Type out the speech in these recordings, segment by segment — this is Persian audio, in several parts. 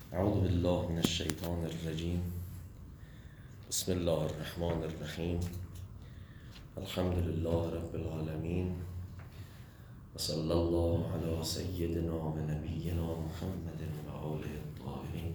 اعوذ بالله من الشیطان الرجیم. بسم الله الرحمن الرحیم. الحمد لله رب العالمین و صلی الله علی سیدنا و نبینا محمد و آله الطاهرین.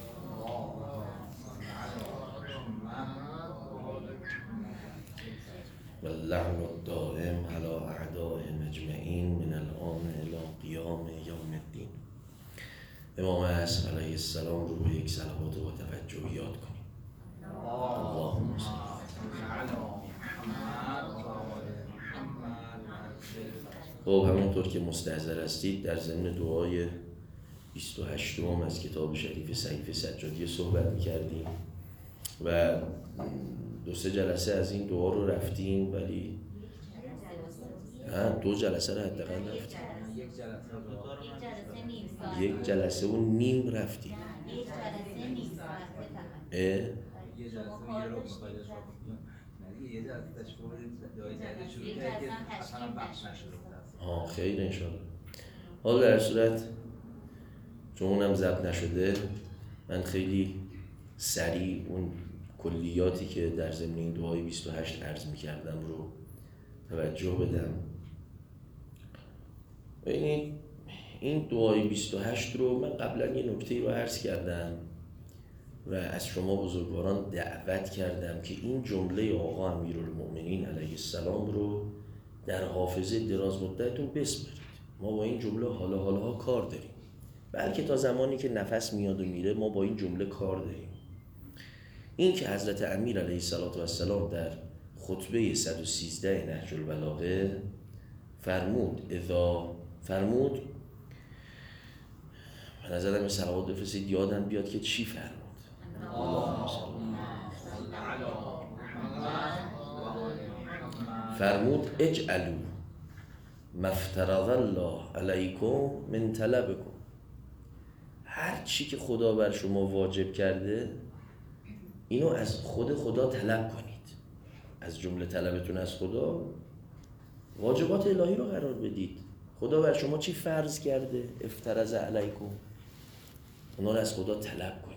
و اللعن الدائم علی اعدائهم اجمعین من الآن الی قیام یوم الدین. امام عصر علیه السلام رو به یک صلوات و توجه یاد کنیم. اللهم صل خب همونطور که مستحضر هستید در ضمن دعای 28م از کتاب شریف صحیفه سجادی صحبت می‌کردیم و 2-3 جلسه از این دعا رو رفتیم، ولی 2 جلسه رو حداقل رفتیم. یک جلسه و نیم رفتیم. خیر انشاءالله. حالا در صورت چون اونم ضبط نشده، من خیلی سریع اون کلیاتی که در ضمن این دعای 28 عرض می‌کردم رو توجه بدم. ببینید این دعای 28 رو من قبلا یه نکته رو عرض کردم و از شما بزرگواران دعوت کردم که این جمله آقا امیرالمؤمنین علیه السلام رو در حافظه دراز مدتتون بسپرید. ما با این جمله حالا کار داریم، بلکه تا زمانی که نفس میاد و میره ما با این جمله کار داریم. این که حضرت امیر علیه السلام در خطبه 113 نهج البلاغه فرمود به نظرم این صلوات بفرستید یادم بیاد که چی فرمود. فرمود اجعلوا ما افترض الله علیکم من طلبکم. هر چی که خدا بر شما واجب کرده اینو از خود خدا طلب کنید. از جمله طلبتون از خدا واجبات الهی رو قرار بدید. خدا بر شما چی فرض کرده؟ افترض علیکم، اونا رو از خدا طلب کنید.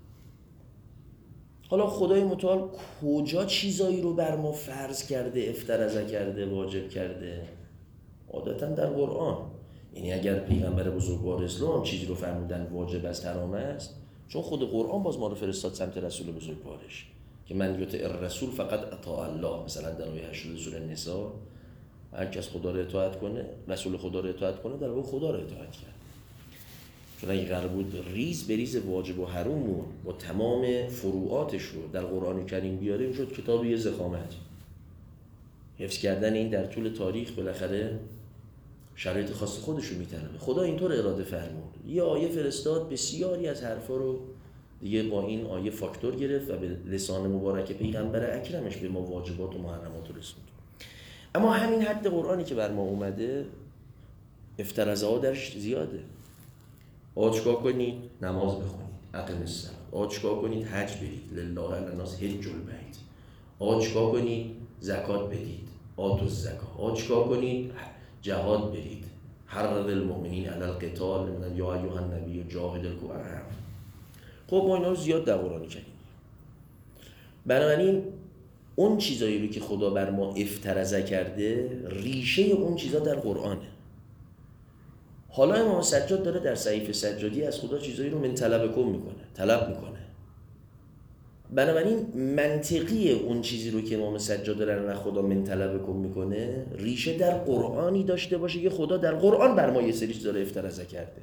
حالا خدای متعال کجا چیزایی رو بر ما فرض کرده، افترض کرده، واجب کرده؟ عادتا در قرآن. یعنی اگر پیغمبر بزرگوار اسلام چیزی رو فرمودن واجب است، حرام است، چون خود قرآن باز ما رو فرستاد سمت رسول بزرگوارش که من یطع الرسول فقط اطاع الله. مثلا در آیه 80 سوره نساء هر کس خدا رو اطاعت کنه، رسول خدا رو اطاعت کنه، در واقع خدا رو اطاعت کرد. چون اگه قرار بود ریز به ریز واجب و حرام با تمام فروعاتش رو در قرآن کریم بیاره، میشد کتاب یه زخامت. حفظ کردن این در طول تاریخ بالاخره شرایط خاص خودش رو میطلبه. خدا اینطور اراده فرمود، یه آیه فرستاد، بسیاری از حرفا رو دیگه با این آیه فاکتور گرفت و به لسان مبارک پیغمبر اکرمش به ما واجبات و محرمات رسوند. اما همین حد قرآنی که بر ما اومده افترضها درش زیاده. چیکار کنید؟ نماز بخونید، اقیم الصلاة. چیکار کنید؟ حج برید، لله علی الناس حج البیت. چیکار کنید؟ زکات بدید، آتوا الزکاة. چیکار کنید؟ جهاد برید، حرض المؤمنین علی القتال، یا ایها النبی جاهد الکفار. خب ما اینا رو زیاد در قرآن کردیم. بنابراین اون چیزایی رو که خدا بر ما افترض کرده، ریشه اون چیزا در قرآنه. حالا امام سجاد داره در صحیفه سجادی از خدا چیزایی رو من طلب میکنه. بنابراین منطقی اون چیزی رو که امام سجاد داره از خدا من طلب میکنه ریشه در قرآنی داشته باشه که خدا در قرآن بر ما یه سری چیزا رو افترض کرده.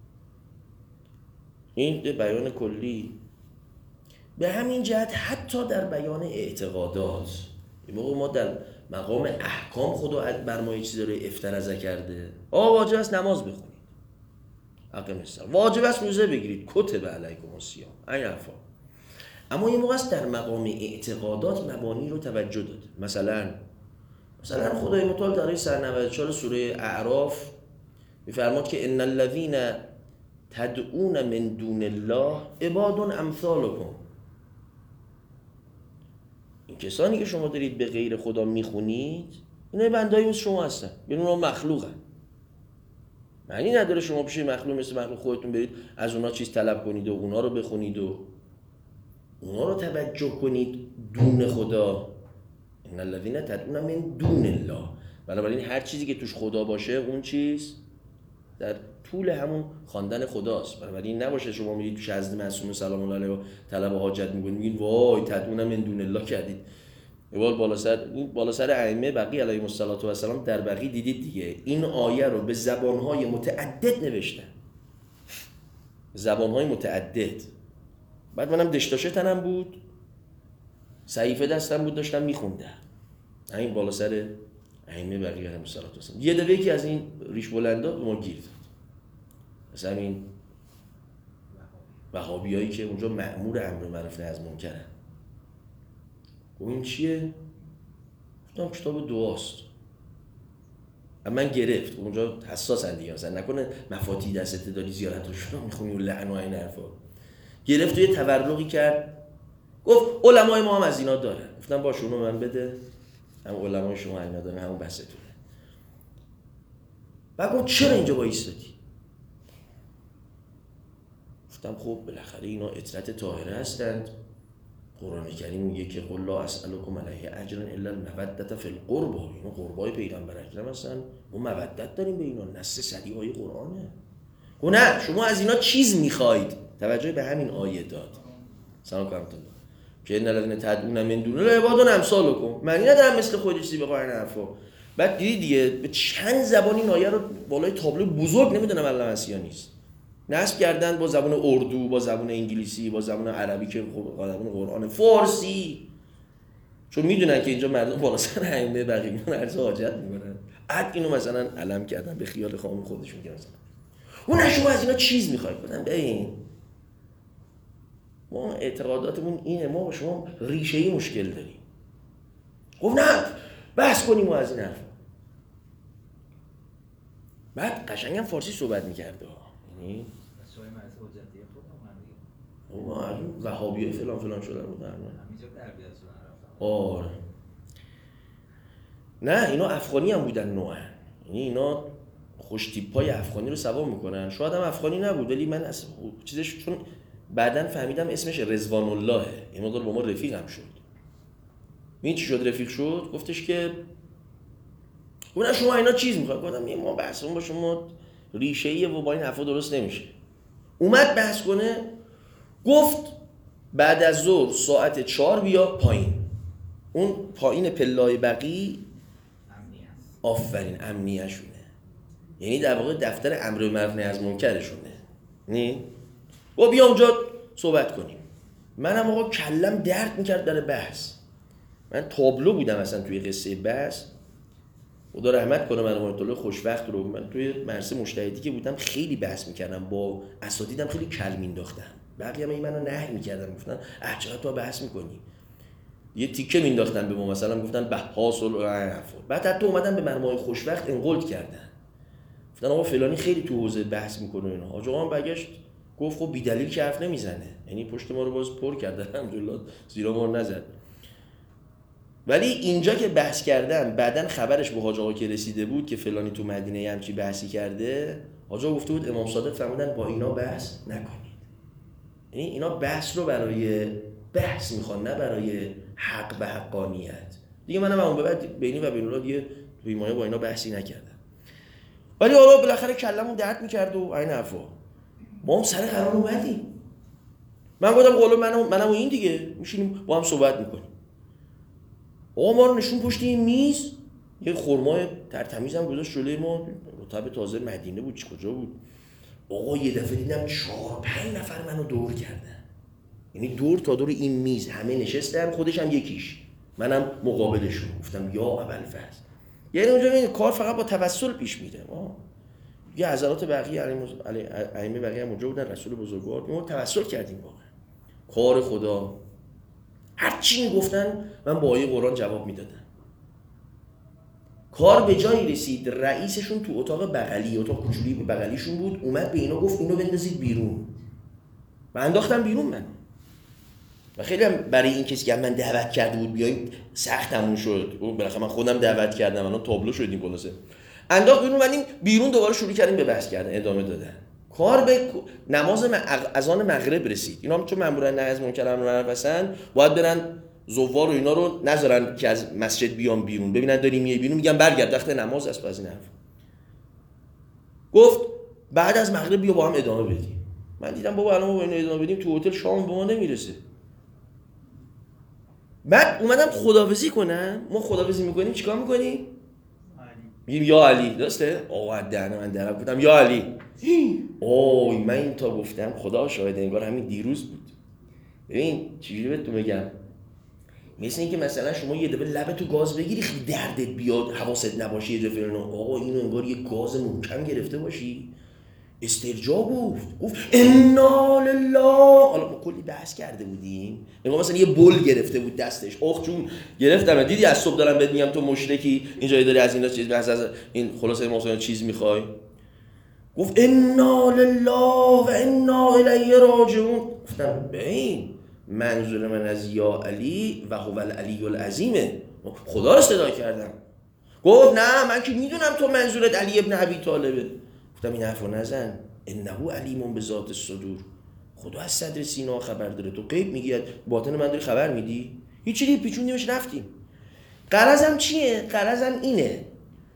این بیان کلی. به همین جهت حتی در بیان اعتقادات این موقع ما در مقام احکام خدا بر ما یه چیزی رو افترض کرده. واجب است نماز بخونید، اقیم الصلاة. واجب است روزه بگیرید، کتب علیکم الصیام. این حرفا. اما این موقع است در مقام اعتقادات مبانی رو توجه داد. مثلا خدای متعال در آیه 194 سوره اعراف می‌فرماد که ان الذين تدعون من دون الله عباد امثالکم. این کسانی که شما دارید به غیر خدا میخونید اینا بنده‌ای مثل شما هستن، یعنی اونا مخلوقن. معنی نداره شما پیش مخلوق مثل مخلوق خودتون برید از اونا چیز طلب کنید و اونا رو بخونید و اونا رو توجه کنید دون خدا. ان الذین تدعون من دون الله. بنابراین هر چیزی که توش خدا باشه اون چیز در طول همون خواندن خداست. بنابراین نباشه شما میرید پیش حضرت معصوم سلام الله علیه و طلب حاجت میکنید میگین وای تدعون من دون الله کردید. اول بالا سر ائمه بقی علیهم السلام در بقی دیدید دیگه این آیه رو به زبانهای متعدد نوشتن. زبانهای متعدد. بعد منم دشتاشه تنم بود، صحیفه دستم بود، داشتم میخوندم. همین بالا سر ائمه بقیه علیهم السلام. یه دفعه یکی از این ریش بلندا به ما گیر داد. مثلا این وهابیایی که اونجا مأمور امر معروف نهی از منکرن. این چیه؟ گفتم کتاب دعاست. من گرفت اونجا حساسن دیگه، مثلا نکنه مفاتیح دستت داری زیارتشون رو میخونی و لعن و این حرفا. گرفت و یه تورقی کرد، گفت علمای ما هم از اینا داره. گفتم باشه اونو من بده، هم علمای شما اینا داره، همون بحثتونه. بعد گفت چرا اینجا وایسادی؟ گفتم خب بالاخره اینا اطرت طاهره هستند. قرآن کریم میگه که قل لا اسألکم علیه اجرا الا المودة فی القربى. اینا قربای پیغمبر اکرم هستن، ما مودت داریم به اینا، نص صریح قرآنه. گفت نه شما از اینا چیز میخواید. توجه به همین آیه داد. سلام علیکم که ان الذین تدعون من دون الله عباد امثالکم. معنی ندارم مثل خود چیزی بخواین حرفا. بعد دیدی دیگه به چند زبان این آیه رو بالای تابلو بزرگ نمیدونم علامه مسیحا نیست نصب کردن، با زبان اردو، با زبان انگلیسی، با زبان عربی که زبان قرآن، فارسی. چون میدونن که اینجا مردم بالا سر ائمه بقیه عرض حاجت میکنن. بعد اینو مثلا علم کردن به خیال خام خودشون که مثلا اون شما از اینا چیز میخواید. بدن ببین ما اعتقاداتمون اینه، ما با شما ریشه‌ای مشکل داریم. گفت نه بحث کنیم و از این حرف. بعد قشنگم فارسی صحبت میکرده. یعنی شوی مرز حجتی خودم ما وهابی فلان شدن بود. همینجا تربیت شدن. آره نه اینا افغانی هم بودن نوعا. یعنی اینا خوش تیپای افغانی رو سوا میکنن. شاید هم افغانی نبود ولی من اصلا چیزش چون بعدن فهمیدم اسمش رضوان اللهه. این مقدار با ما رفیق هم شد. این چی شد رفیق شد؟ گفتش که گفتن شما اینا چیز میخواد. گفتم ما بحثمون با شما ریشه‌ایه و با این حرفا درست نمیشه. اومد بحث کنه، گفت بعد از ظهر ساعت 4 بیا پایین. اون پایین پله‌های بقی امنیه. آفرین امنیه شونه. یعنی در واقع دفتر امر بالمعروف نهی از منکرشونه. نه؟ و بیا اونجا صحبت کنیم. منم آقا کلم درد میکرد در بحث. من تابلو بودم اصلا توی قصه بحث. خدا رحمت کنه من آیت خوشوقت رو. من توی مرسه مجتهدی که بودم خیلی بحث میکردم، با اساتیدم خیلی کلم مینداختم. بقیه هم منو نهی میکردن، گفتن چرا تو بحث میکنی؟ یه تیکه مینداختن به ما، مثلا گفتن بحاس و بعد حتی اومدن به مرمای خوشوقت انقلت کردن. گفتن آقا فلانی خیلی تو حوزه بحث میکنه اینا. حاج آقا برگشت گفت خب بی دلیل که حرف نمیزنه. یعنی پشت ما رو باز پر کرد الحمدلله، زیرا ما رو نزد. ولی اینجا که بحث کردن بعدن خبرش به حاج آقا که رسیده بود که فلانی تو مدینه همچی بحثی کرده، حاج آقا گفته بود امام صادق فرمودن با اینا بحث نکنید. یعنی اینا بحث رو برای بحث میخوان، نه برای حق به حقانیت. دیگه منم اون به بعد بینی و بین الله دیگه توی مایه با اینا بحثی نکردم. ولی حالا بالاخره کلمون درد میکرد و این حرفا. ما هم سر قرار اومدیم. من گفتم قول منم و این دیگه میشینیم با هم صحبت میکنیم. آقا ما رو نشون پشت این میز یه خرمای ترتمیز هم گذاشت جلوی ما، رطب تازه مدینه بود چی کجا بود. آقا یه دفعه دیدم 4-5 نفر منو دور کردن. یعنی دور تا دور این میز همه نشستن، خودش هم یکیش، منم مقابلشون. گفتم یا ابوالفضل. یعنی اونجا این کار فقط با توسل پیش میره. یه حضرات بقیه ائمه بقیه هم اونجا بودن، رسول بزرگوار، ما توسل کردیم واقعا. کار خدا هر چی میگفتن من با آیه قرآن جواب میدادم. کار به جایی رسید رئیسشون تو اتاق بغلی، اتاق کوچولی بغلیشون بود، اومد به اینا گفت اینو بندازید بیرون. و انداختم بیرون من. و خیلی هم برای این کسی که من دعوت کرده بود بیایم سختمون شد. بالاخره من خودم دعوت کردم، الان تابلو شدیم خلاصه. انداخت بیرون، ولی بیرون دوباره شروع کردیم به بحث کردن، ادامه دادن. کار به نماز اذان مغرب رسید. اینا هم چون مامورن نهی از منکر امر معروف هستن، باید برن زوار و اینا رو نذارن که از مسجد بیان بیرون، ببینن داریم میای بیرون میگن برگرد وقت نماز است. از این حرف گفت بعد از مغرب بیا با هم ادامه بدیم. من دیدم بابا الان ما با اینا ادامه بدیم تو هتل شام به ما نمیرسه. بعد اومدم خداحافظی کنم. ما خداحافظی میکنیم چیکار میکنیم؟ میگیم یا علی. درسته؟ آقا دهنه من درم گفتم یا علی. اوه من این تا گفتم خدا شاهد انگار همین دیروز بود. ببین چجوری بهتون بگم، مثل اینکه مثلا شما یه دفعه لبتو گاز بگیری خیلی دردت بیاد، حواست نباشه، یه دفعه آقا اینو انگار یه گاز محکم گرفته باشی. استرجاع گفت انا لله. حالا ما کلی بحث کرده بودیم، نگاه مثلا یه بول گرفته بود دستش، اخ چون گرفتم دیدی از صبح دارم بهت میگم تو مشرکی اینجایی داری از اینا چیز بحث از این خلاصه مثلا چیز میخوای. گفت انا لله و انا الیه راجعون. گفتم ببین منظور من از یا علی و هو العلی العظیمه، خدا رو صدا کردم. گفت نه من که میدونم تو منظورت علی ابن ابی طالبه. گفتم این حرفو نزن، انه علیم بذات الصدور، خدا از صدر سینا خبر داره، تو غیب میگی باطن من داری خبر میدی. هیچ چیزی پیچوندیمش رفتیم. غرضم چیه؟ غرضم اینه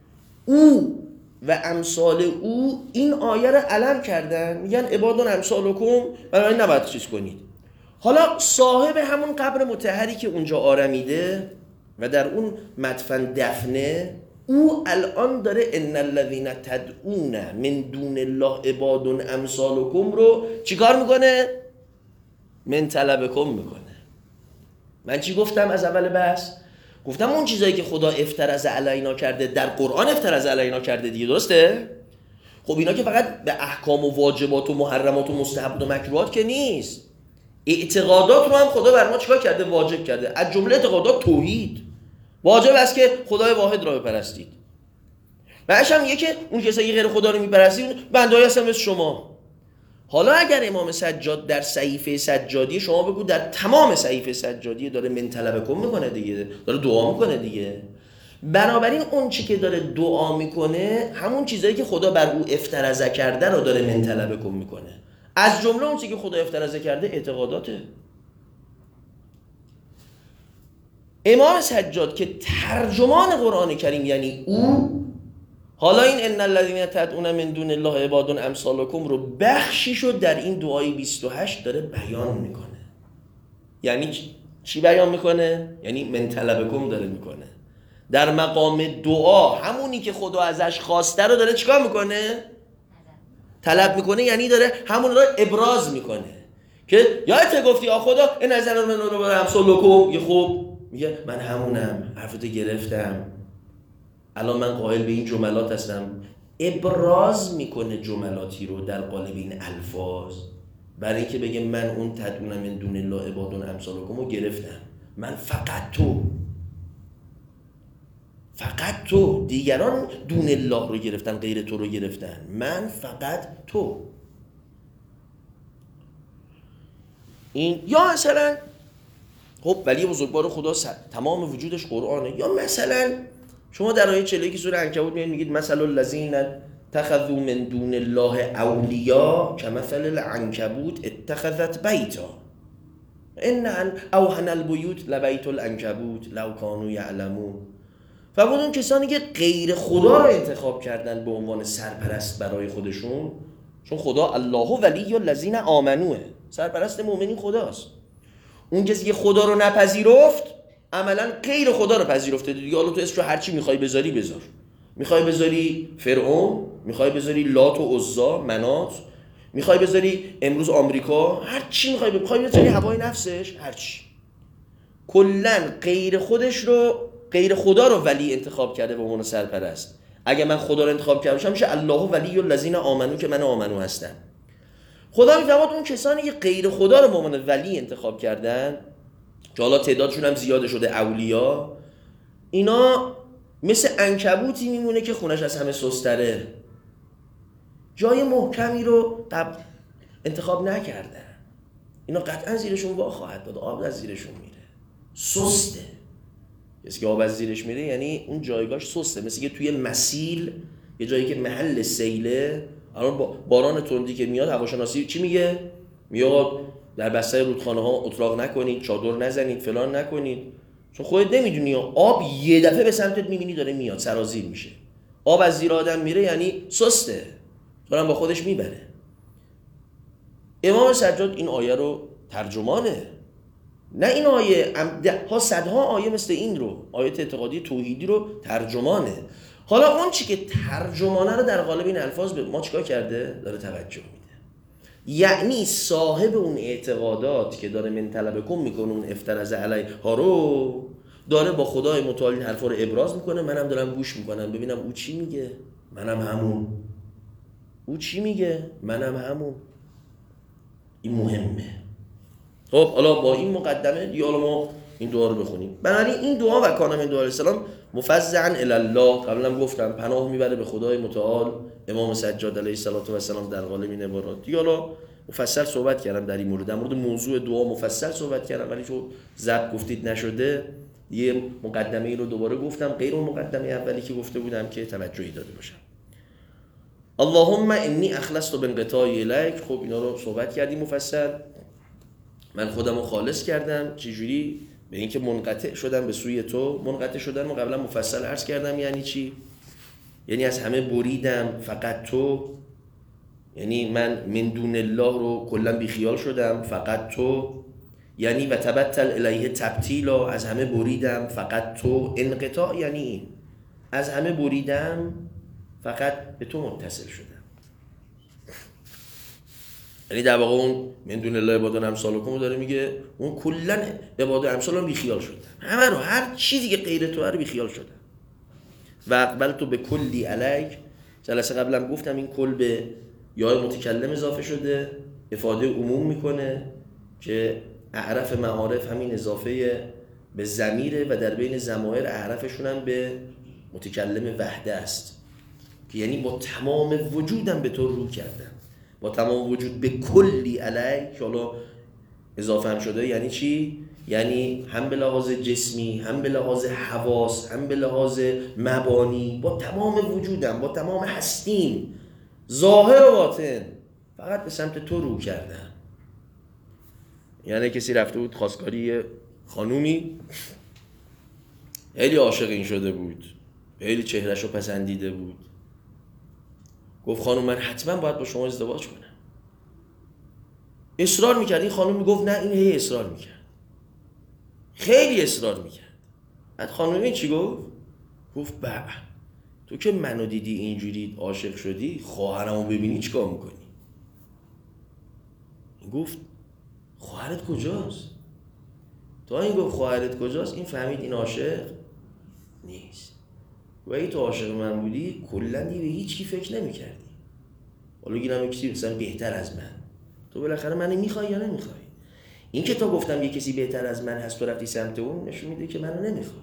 او و امثال او این آیه رو علم کردن، میگن عبادون امثالکم، بنابراین نباید چیز کنید. حالا صاحب همون قبر مطهری که اونجا آرمیده و در اون مدفن دفنه، او الان داره ان الذین تدعون من دون الله عباد امثالکم رو چیکار میکنه؟ من طلبکم میکنه. من چی گفتم از اول بحث؟ گفتم اون چیزایی که خدا افترض علینا کرده در قرآن افترض علینا کرده دیگه، درسته؟ خب اینا که فقط به احکام و واجبات و محرمات و مستحبات و مکروهات که نیست، اعتقادات رو هم خدا بر ما چیکار کرده؟ واجب کرده. از جمله اعتقادات توحید، واجب است که خدای واحد را بپرستید. بعدش هم میگه که اون کسایی غیر خدا رو میپرستید بنده‌ای هستن مثل شما. حالا اگر امام سجاد در صحیفه سجادی شما بگو در تمام صحیفه سجادی داره من طلبکم میکنه دیگه، داره دعا میکنه دیگه. بنابراین اون چی که داره دعا میکنه همون چیزایی که خدا بر او افترض کرده رو داره من طلبکم میکنه. از جمله اون چیزی که خدا افترض کرده اعتقاداته. امام سجاد که ترجمان قرآن کریم یعنی او، حالا این ان الذین تدعون من دون الله عباد امثالکم رو بخشی شد در این دعای 28 داره بیان میکنه. یعنی چی بیان میکنه؟ یعنی من طلبکم داره میکنه. در مقام دعا همونی که خدا ازش خواسته رو داره چیکار میکنه؟ طلب میکنه. یعنی داره همون رو ابراز میکنه که یادت گفتی آ خدا این نظر من رو برام امثالکم، یه خوب میگه من همونم، حرفتو گرفتم، الان من قائل به این جملات هستم. ابراز میکنه جملاتی رو در قالب این الفاظ، برای اینکه بگه من اون تدعون من دون الله عباد امثالکم رو گرفتم، من فقط تو، دیگران دون الله رو گرفتن، غیر تو رو گرفتن، من فقط تو. این یا مثلا خب ولی بزرگوار خدا تمام وجودش قرآنه. یا مثلا شما در آیه 41 سوره عنکبوت میگید مثل الذین اتخذوا من دون الله اولیاء کمثل العنکبوت اتخذت بیتا ان اوهن البیوت لبیت العنکبوت لو کانوا یعلمون. فرمود اون کسانی که غیر خدا رو انتخاب کردن به عنوان سرپرست برای خودشون، چون خدا الله ولی الذین آمنوه، سرپرست مؤمنین خداست. اون کسی که خدا رو نپذیرفت عملا غیر خدا رو پذیرفته دیگه. حالا تو اسمشو هر چی میخوای بذاری بذار، میخوای بذاری فرعون، میخوای بذاری لات و عزا منات، میخوای بذاری امروز آمریکا، هر چی میخوای بذاری هوای نفسش، هر چی. کلا غیر خدا رو ولی انتخاب کرده به عنوان سرپرست. اگه من خدا رو انتخاب کردم میشه الله ولی الذین آمنو که من آمنو هستم. خدا میفرماد اون کسانی که غیر خدا رو به عنوان ولی انتخاب کردن که حالا تعدادشون هم زیاده شده اولیا، اینا مثل عنکبوتی میمونه که خونش از همه سستره، جای محکمی رو انتخاب نکردن. اینا قطعا زیرشون وا خواهد داد، آب از زیرشون میره، سسته. کسی که آب از زیرش میره یعنی اون جایگاهش سسته، مثل که توی مسیل یه جایی که محل سیله، الان باران تندی که میاد هواشناسی چی میگه؟ میاد در بستر رودخانه ها اتراق نکنید، چادر نزنید، فلان نکنید، چون خودت نمیدونی آب یه دفعه به سمتت میبینی داره میاد، سرازیر میشه. آب از زیر آدم میره یعنی سسته، دارم با خودش میبره. امام سجاد این آیه رو ترجمانه، نه این آیه ها، صدها آیه مثل این رو، آیات اعتقادی توحیدی رو ترجمانه. حالا اون چی که ترجمانه رو در قالب این الفاظ به ما چیکار کرده؟ داره توجه میده. یعنی صاحب اون اعتقادات که داره من طلبکم میکنه، اون افترض علیها رو داره با خدای متعال این حرفا رو ابراز میکنه، منم دارم گوش میکنم ببینم او چی میگه، منم همون. او چی میگه، منم همون. این مهمه. خب حالا با این مقدمه دیگه حالا ما این دعا رو بخونیم. بنابراین این دعا و کان من دعا السلام مفزعا الی الله، قبلا گفتم پناه میبره به خدای متعال. امام سجاد علیه السلام در قالب این عبارات دیگه حالا مفصل صحبت کردم در این مورد، در مورد موضوع دعا مفصل صحبت کردم، ولی چون ضبط گفتید نشده یه مقدمه ای رو دوباره گفتم غیر اون مقدمه اولی که گفته بودم که توجهی داده باشم. اللهم انی اخلصت بانقطاع الیک. خب اینا رو صحبت کردیم مفصل. من خودم رو خالص کردم چجوری؟ به اینکه منقطع شدم به سوی تو. منقطع شدن رو قبلا مفصل عرض کردم یعنی چی؟ یعنی از همه بریدم فقط تو، یعنی من من دون الله رو کلا بیخیال شدم فقط تو، یعنی و تبتل الیه تبتیلا، از همه بریدم فقط تو. انقطاع یعنی این، از همه بریدم فقط به تو متصل شدم. یعنی در واقع اون من دون الله عباد امثالکم رو داره میگه، اون کلا عباد امثال رو بیخیال شدم، همه رو، هر چیزی که غیر تو رو بیخیال شدم. و اقبل تو به کلی علیک. جلسه قبلم گفتم این کل به یا متکلم اضافه شده، افاده عموم میکنه که اعرف معارف همین اضافه به ضمیره و در بین ضمایر اعرفشون هم به متکلم وحده است، که یعنی با تمام وجودم به تو رو کردم، با تمام وجود به کلی علیک. حالا اضافه هم شده یعنی چی؟ یعنی هم به لحاظ جسمی، هم به لحاظ حواس، هم به لحاظ مبانی، با تمام وجودم، با تمام هستیم، ظاهر و باطن، فقط به سمت تو رو کردم. یعنی کسی رفته بود خواستگاری خانومی، خیلی عاشق این شده بود، خیلی چهرهش رو پسندیده بود، گفت خانم من حتما باید با شما ازدواج کنم. اصرار میکرد، این خانم میگفت نه، این هی اصرار میکرد، خیلی اصرار میکرد. بعد خانم این چی گفت؟ گفت بابا تو که منو دیدی اینجوری عاشق شدی، خواهرمو ببینی چیکار میکنی؟ این گفت خواهرت کجاست؟ تا این گفت خواهرت کجاست این فهمید این عاشق نیست. و اگه تو عاشق من بودی کلا دیگه به هیچ کی فکر نمی‌کردی. حالا گیرم یک کسی مثلا بهتر از من، تو بالاخره منو می‌خوای یا نمی‌خوای؟ این که تا گفتم یه کسی بهتر از من هست تو رفتی سمت اون، نشون میده که منو نمی‌خوای.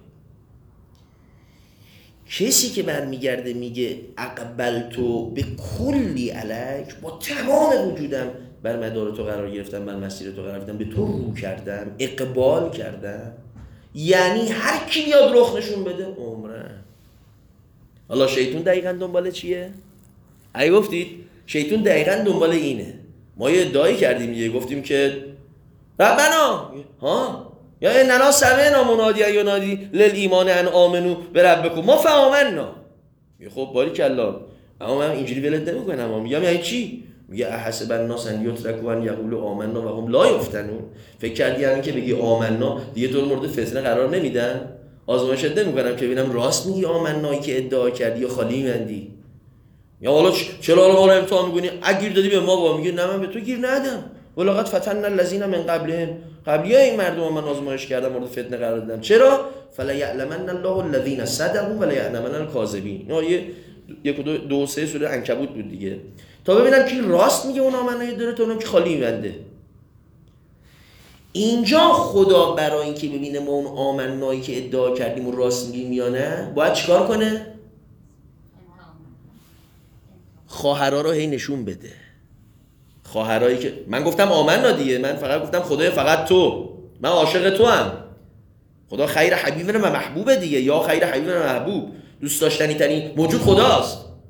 کسی که برمیگرده میگه اقبلتو به کلی علیک، با تمام وجودم بر مدار تو قرار گرفتم، بر مسیر تو قرار گرفتم، به تو رو کردم، اقبال کردم، یعنی هر کی بیاد رخ نشون بده عمره. حالا شیطون دقیقاً دنبال چیه؟ اگه گفتید شیطون دقیقاً دنبال اینه. ما یه ادعایی کردیم دیگه، گفتیم که ربنا یا اننا سمعنا منادیا ینادی للایمان ان آمنو بربکم ما فآمنا. خب باریکلا، اما من اینجوری ولت نمیکنم، اما میگم یعنی چی؟ میگه احسب الناس ان یترکوا ان یقولوا آمنا و هم لا یفتنون. فکر کردی همین که بگی آمنا دیگه تو مورد فتنه قرار نمیدن؟ آزمایشت نمیکنم که ببینم راست میگی آمنایی که ادعا کردی یا خالی میبندی؟ یا حالا چرا حالا ما رو امتحان میکنی؟ اگه گیر دادی به ما با میگه نه من به تو گیر ندادم، ولقد فتننا الذین من قبلهم، قبلی این مردم من آزمایش کردم مورد فتنه قرار دادم. چرا؟ فلا یعلمن الله الذین صدقوا ولا یعلمن الکاذبین. یک و دو و سه سوره عنکبوت بود دیگه، تا ببینم کی راست میگه اون آمنایی داره، تا ببینم کی خالی میبنده. اینجا خدا برای اینکه ببینه ما اون آمنایی که ادعا کردیم اون راست میگیم یا نه، باید چیکار کنه؟ خواهرها رو هی نشون بده. خواهرایی که من گفتم آمنا دیگه، من فقط گفتم خدای فقط تو، من عاشق تو هم. خدا خیر حبیب و محبوبه دیگه، یا خیر حبیب و محبوب، دوست داشتنی ترین موجود خداست.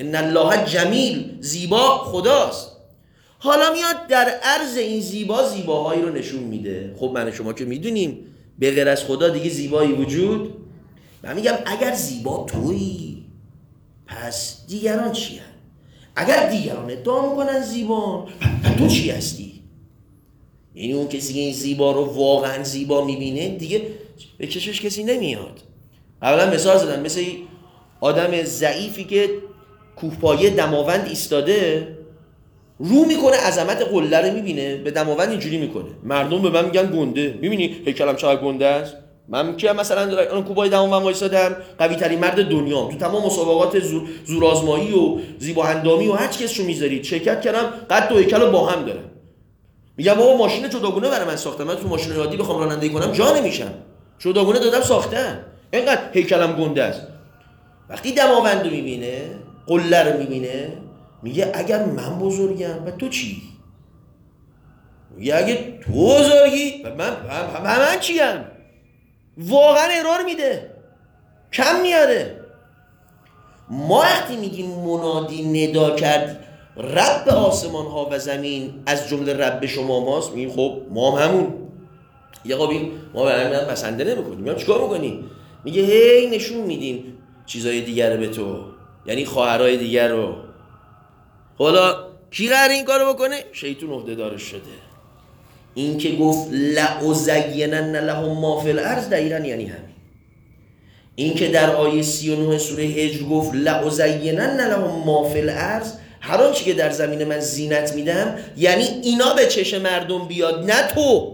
ان الله جمیل، زیبا خداست. حالا میاد در عرض این زیباهایی رو نشون میده. خب من شما که میدونیم به غیر از خدا دیگه زیبایی وجود. من میگم اگر زیبا تویی پس دیگران چی هن؟ اگر دیگران ادعا میکنن زیبا، پس تو چی هستی؟ یعنی اون کسی که این زیبا رو واقعا زیبا میبینه دیگه به چشش کسی نمیاد. اولا مثال زدم مثل آدم ضعیفی که کوهپایه دماوند ایستاده رو میکنه عظمت قله رو میبینه، به دماوند اینجوری میکنه. مردم به من میگن گنده. میبینی هیکلم چقدر گنده است؟ من که مثلا اون کوهپایه دماوند وایسادم، قوی ترین مرد دنیام، تو تمام مسابقات زورآزمایی و زیبا اندامی و هر کس رو میذارید شرکت کردم، قد و هیکل رو با هم دارم. میگم بابا ماشین جداگونه برای من ساختم، من تو ماشین عادی بخوام رانندگی کنم جا نمیشم، جداگونه دادم ساختم، اینقدر هیکلم گنده است. وقتی دماوند رو میبینه، قله رو میبینه، میگه اگر من بزرگم و تو چی؟ میگه اگه تو بزرگی من چیم؟ واقعا ارور میده، کم میاره. ما وقتی میگیم منادی ندا کرد رب آسمان ها و زمین از جمله رب شما ماست، میگیم خب ما همون. یه قابیم ما برای من بسنده نمیکنیم. میگم چیکار میکنی؟ میگه هی نشون میدیم چیزای دیگر به تو، یعنی خواهرای دیگر رو. حالا کی قراره این کارو بکنه؟ شیطان عهده‌دارش شده. این که گفت لأزینن لهم ما فی الارض دقیقاً یعنی همین. این که در آیه 39 سوره هجر گفت لأزینن لهم ما فی الارض، هر آنچه که در زمین من زینت میدم، یعنی اینا به چشم مردم بیاد، نه تو.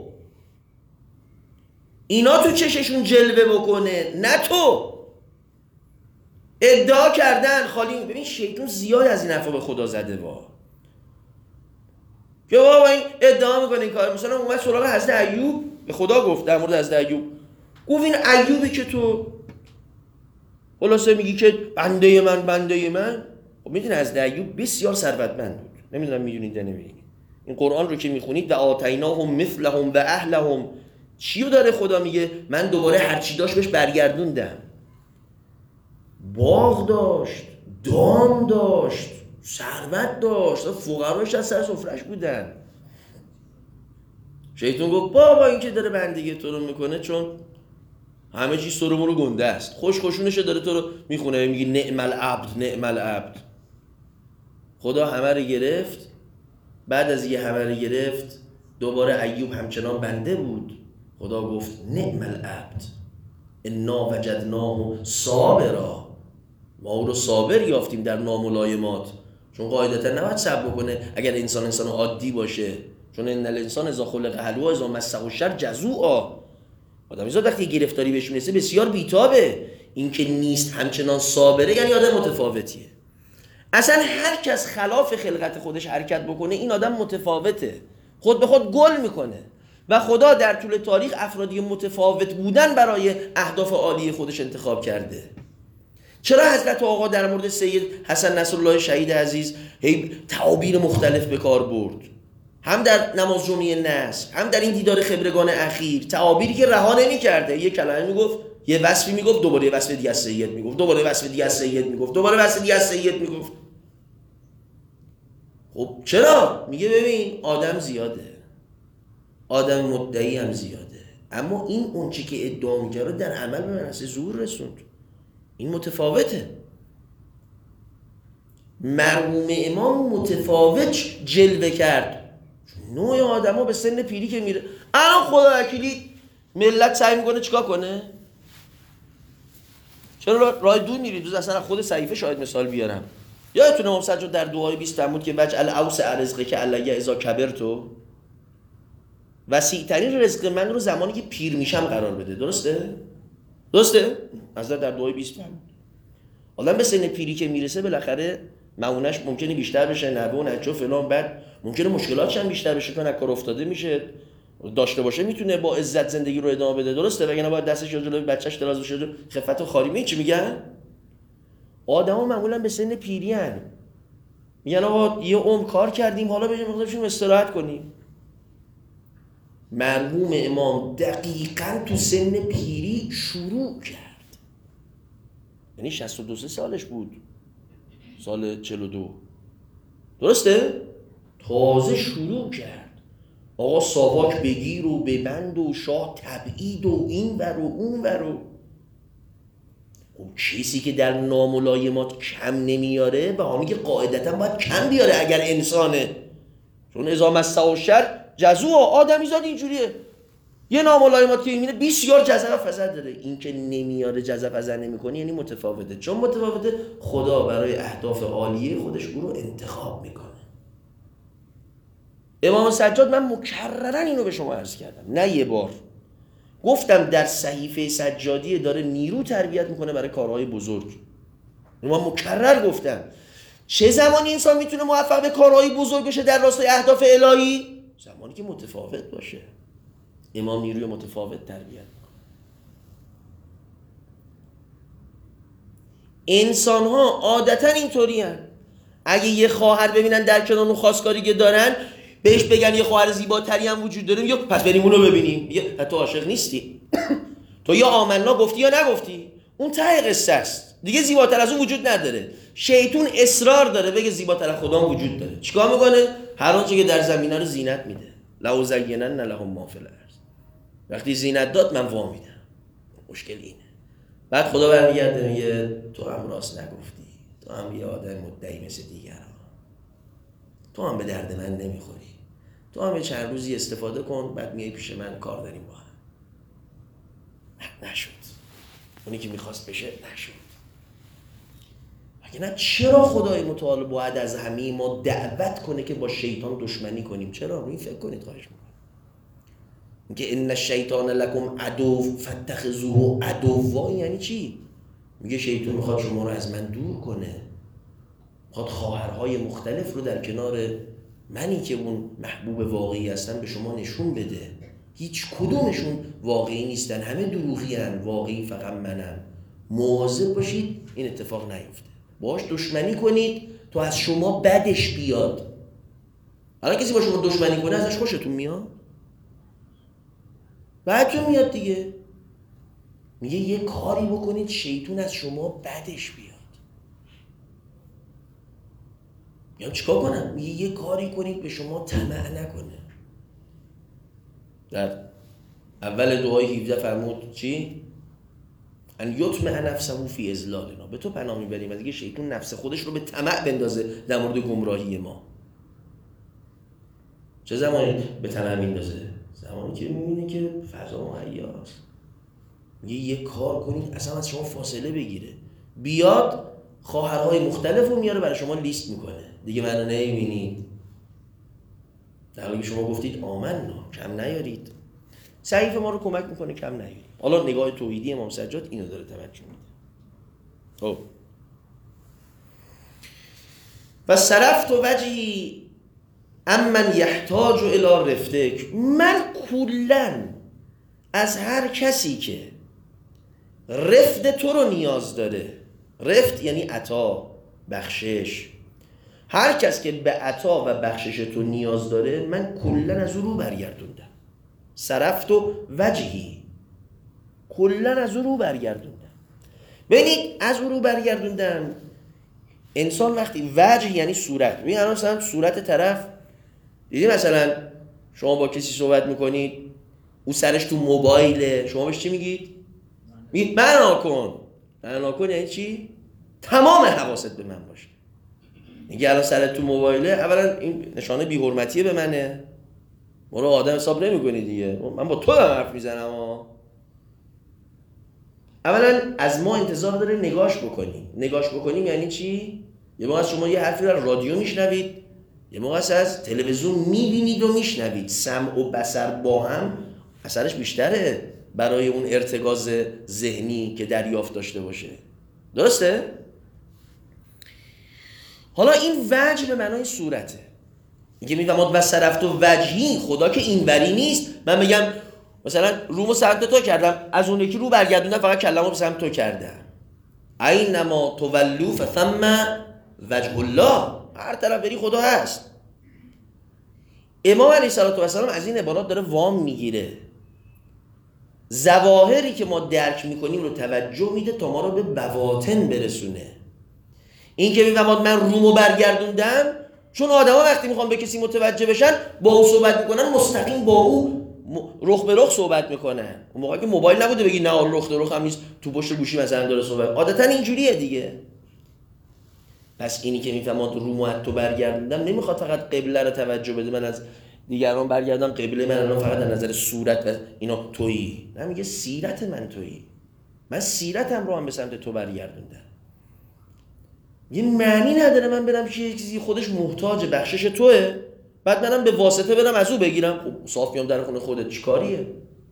اینا تو چششون جلوه بکنه، نه تو. ادعا کردن خالی. ببین شیطان زیاد از این حرفا به خدا زده وا. که بابا این ادعا میکنه این کار. مثلا اومد سراغ حضرت ایوب، به خدا گفت در مورد حضرت ایوب، گفت این ایوبی که تو خلاصه میگی که بنده من. خب میدونی حضرت ایوب بسیار ثروتمند بود. نمیدونم میدونید یا نمیدونید. این قرآن رو که میخونید و آتیناهم مثلهم و اهلهم، چیو داره خدا میگه؟ من دوباره هر چی داشت بهش برگردوندم. باغ داشت، دام داشت، ثروت داشت، فقراش از سر سفرش بودن. شیطان گفت بابا این که داره بندگی تو رو میکنه چون همه چیز تو رو گنده است، خوشخوشونشه داره تو رو میخونه، میگی نعم العبد. خدا همه رو گرفت. بعد از یه همه رو گرفت دوباره ایوب همچنان بنده بود. خدا گفت نعم العبد انا وجدناه صابرا، ما او رو صابر یافتیم در ناملایمات. چون قاعدتا نباید صبر بکنه اگر انسان عادی باشه، چون ان الانسان اذا خلق هلوعا اذا مسه الشر جزوعا. آدمی زاد وقتی گرفتاری بهش میرسه بسیار بیتابه. این که نیست همچنان صابره یعنی آدم متفاوتیه. اصلا هر کس خلاف خلقت خودش حرکت بکنه این آدم متفاوته، خود به خود گل میکنه. و خدا در طول تاریخ افرادی متفاوت بودن برای اهداف عالی خودش انتخاب کرده. چرا حضرت آقا در مورد سید حسن نصرالله شهید عزیز هی تعابیر مختلف به کار برد؟ هم در نماز جمعه نصر، هم در این دیدار خبرگان اخیر، تعابیری که رها نمی‌کرده. یه کلمه میگفت، یه وصفی میگفت، دوباره یه وصف دیگه از سید میگفت، دوباره وصف دیگه از سید میگفت، دوباره وصف دیگه از سید میگفت. خب چرا؟ میگه ببین آدم زیاده، آدم مدعی هم زیاده، اما این اون چی که ادعا می‌کرد در عمل به منصه ظهور رسوند. این متفاوته. مرحوم امام متفاوت جلوه کرد. نوع آدم ها به سن پیری که میره، الان خدا وکیلی ملت سعی میکنه چیکار کنه؟ چرا راه دور میرید؟ دوست اصلا خود صحیفه شاید مثال بیارم. یادتونه امام سجاد در دعای 20 تموت که وجعل اوسع رزقک علی اذا کبرت، وسیع‌ترین رزق من رو زمانی که پیر میشم قرار بده. درسته؟ حضرت در دعای 20 تموت. آدم به سن پیری که میرسه بالاخره معونش ممکنه بیشتر بشه، نوه و نچه و فلان، بعد ممکنه مشکلاتش هم بیشتر بشه، چون از کار افتاده میشه. داشته باشه میتونه با عزت زندگی رو ادامه بده، درسته؟ وگرنه باید دستش جلوی بچه‌ش دراز بشه، خفت و خاری. می چی میگن؟ آدما معمولا به سن پیری ان میگن آقا یه عمر کار کردیم، حالا بشیم استراحت کنیم. مرحوم امام دقیقاً تو سن پیری شروع کرد، یعنی 62 سالش بود. سال 42. درسته؟ تازه شروع کرد آقا ساواک بگیر و ببند و شاه تبعید و این ور و اون ور و خب کسی که در ناملایمات کم نمیاره به همی که قاعدتا باید کم بیاره اگر انسانه، چون اذا مسه الشر جزوع، آدمیزاد اینجوریه، یه ناملایمات که میبینه بسیار جزع و فزع داره. این که نمیاره جزع و فزع نمیکنه یعنی متفاوته، چون متفاوته خدا برای اهداف عالیه خودش او رو انتخاب میکنه. امام سجاد من مکررن اینو به شما عرض کردم، نه یه بار گفتم در صحیفه سجادی داره نیرو تربیت میکنه برای کارهای بزرگ. من مکرر گفتم چه زمانی انسان میتونه موفق به کارهای بزرگ بشه در راستای اهداف الهی؟ زمانی که متفاوت باشه. امام نیروی متفاوت تربیت میکنه. انسان ها عادتا اینطوری هن. اگه یه خواهر ببینن در کنار اون خواستگاری که دارن بهش بگن یه خواهر زیباتری هم وجود داره، یا پس بریم اونو ببینیم. تو عاشق نیستی؟ تو یا آمنا گفتی یا نگفتی، اون ته قصه است دیگه. زیباتر از اون وجود نداره. شیطون اصرار داره بگه زیباتر از خدا وجود داره. چیکار میکنه؟ هر آنچه که در زمینه رو زینت میده. لأزینن لهم ما فی الارض. وقتی زینت داد من وا میدم. مشکل اینه. بعد خدا برمیگرده میگه تو هم راست نگفتی، تو هم یه آدم مدعی مثل دیگران، تو هم به درد من نمیخوری، تو هم یه چند روزی استفاده کن بعد میای پیش من کار داریم با هم. نشد. اونی که میخواست بشه نشد. اگه نه چرا خدای متعال باید از همه ما دعوت کنه که با شیطان دشمنی کنیم؟ چرا؟ روی فکر کنید خواهش میکنم. میگه ان الشیطان لکم عدو فاتخذوه عدوا. یعنی چی؟ میگه شیطان میخواد شما رو از من دور کنه، میخواد خواهرهای مختلف رو در کنار منی که اون محبوب واقعی هستن به شما نشون بده. هیچ کدومشون واقعی نیستن، همه دروغی هن، واقعی فقط منم. مواظب باشید این اتفاق نیفته. باهاش دشمنی کنید تو از شما بدش بیاد. الان کسی با شما دشمنی کنه ازش خوشتون میاد؟ بعدتون میاد دیگه. میگه یه کاری بکنید شیطون از شما بدش بیاد. یا چیکار کنم؟ میگه یه کاری کنید به شما طمع نکنه. در اول دعای 17 فرمود چی؟ ان یطمع نفسه فی اضلالنا. به تو پناه میبریم از دیگه شیطون نفس خودش رو به طمع بندازه در مورد گمراهی ما. چه زمانی به طمع میندازه؟ زمانی که میبینه که فضا مهیاست. میگه یه کار کنید اصلا از شما فاصله بگیره. بیاد خواهرهای مختلف رو میاره برای شما لیست میکنه. دیگه منو نمیبینید، در حالی که شما گفتید آمنا، کم نیارید. صحیفه ما رو کمک میکنه کم نیارید. حالا نگاه توحیدی امام سجاد اینو داره توجه میده. خب و صرفت وجهی امن یحتاج الی رفتک. من کلن از هر کسی که رفت تو رو نیاز داره، رفت یعنی عطا، بخشش، هر کس که به عطا و بخشش تو نیاز داره من کلن از او رو برگردوندم. صرفت و وجهی، کلن از او رو برگردوندم. ببینید از او رو برگردوندم. انسان وقتی وجه یعنی صورت، ببین الان مثلا صورت طرف دیدی، مثلا شما با کسی صحبت میکنید او سرش تو موبایله، شما بهش چی میگید؟ میگید بنا کن یعنی چی؟ تمام حواست به من باشه. میگه الان سرت تو موبایله، اولا این نشانه بی‌حرمتیه به منه، ما رو آدم حساب نمی‌کنی دیگه، من با تو دارم حرف میزنم اولا از ما انتظار داره نگاش بکنیم یعنی چی؟ یه موقع از شما یه حرفی رو رادیو میشنوید، یه موقع از تلویزیون میبینید و میشنوید. سمع و بصر با هم اثرش بیشتره برای اون ارتکاز ذهنی که دریافت داشته باشه. درسته؟ حالا این وجه به معنای صورته. میگه میفهمد و صرفت و وجهی، خدا که اینوری نیست من بگم مثلا رومو سمت تو کردم، از اون یکی رو برگردوندم فقط کلمو به سمت تو کردم. اینما تولوا فثم وجه الله، هر طرف بری خدا هست. امام علیه السلام از این عبارات داره وام میگیره، ظواهری که ما درک میکنیم رو توجه میده تا ما رو به بواطن برسونه. این که میفهمد من رومو برگردوندم، چون آدما وقتی میخوان به کسی متوجه بشن با او صحبت میکنن، مستقیم با او رخ به رخ صحبت میکنن. اون موقع که موبایل نبوده بگی نه رخ به رخ هم نیست، تو پشت گوشی مثلا داره صحبت، عادتا اینجوریه دیگه. پس اینی که میفهمد رومو از تو برگردوندم نمیخواد فقط قبله رو توجه بده، من از دیگران برگردم قبله من الان فقط از نظر صورت و اینا تویی، نه، میگه سیرت من تویی، من سیرتم رو هم به سمت تو برگردوندم. یه معنی نداره من برم که یه چیزی خودش محتاج بخشش توه، بعد منم به واسطه برم از او بگیرم. خب صاف بیام در خونه خودت، چی کاریه؟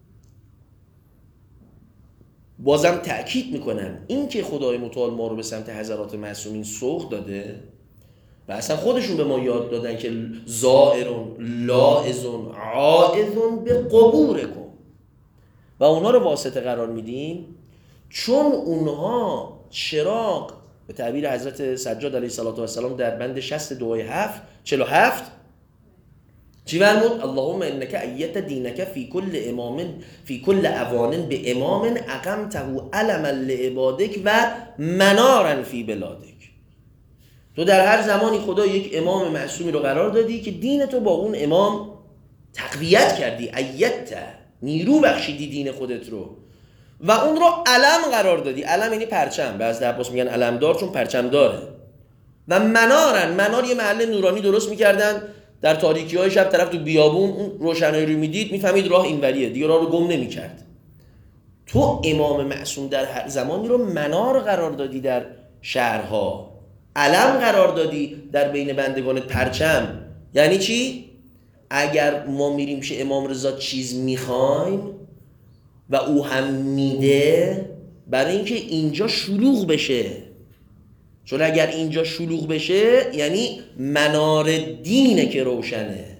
بازم تأکید میکنم این که خدای متعال ما رو به سمت حضرات معصومین سوق داده و اصلا خودشون به ما یاد دادن که زائرون لاعزون عائزون به قبورکم و اونها رو واسطه قرار میدیم، چون اونها چراغ به تعبیر حضرت سجاد علیه السلام در بند 47 چی فرمود؟ اللهم انک ایت دینک فی کل اوان به امام اقمته علما لعبادک و منارا فی بلادک. تو در هر زمانی خدا یک امام معصومی رو قرار دادی که دین تو با اون امام تقویت کردی، ایت نیرو بخشیدی دین خودت رو و اون رو علم قرار دادی. علم یعنی پرچم، بعضی عباس میگن علمدار چون پرچم داره. و منار یه محل نورانی درست میکردن در تاریکی های شب، طرف تو بیابون اون روشنایی رو میدید میفهمید راه اینوریه، دیگه راه رو گم نمیکرد. تو امام معصوم در هر زمانی رو منار قرار دادی در شهرها، علم قرار دادی در بین بندگان، پرچم. یعنی چی؟ اگر ما میریم پیش امام رضا چیز میخوایم و او هم میده، برای اینکه اینجا شلوغ بشه، چون اگر اینجا شلوغ بشه یعنی منار دینه که روشنه،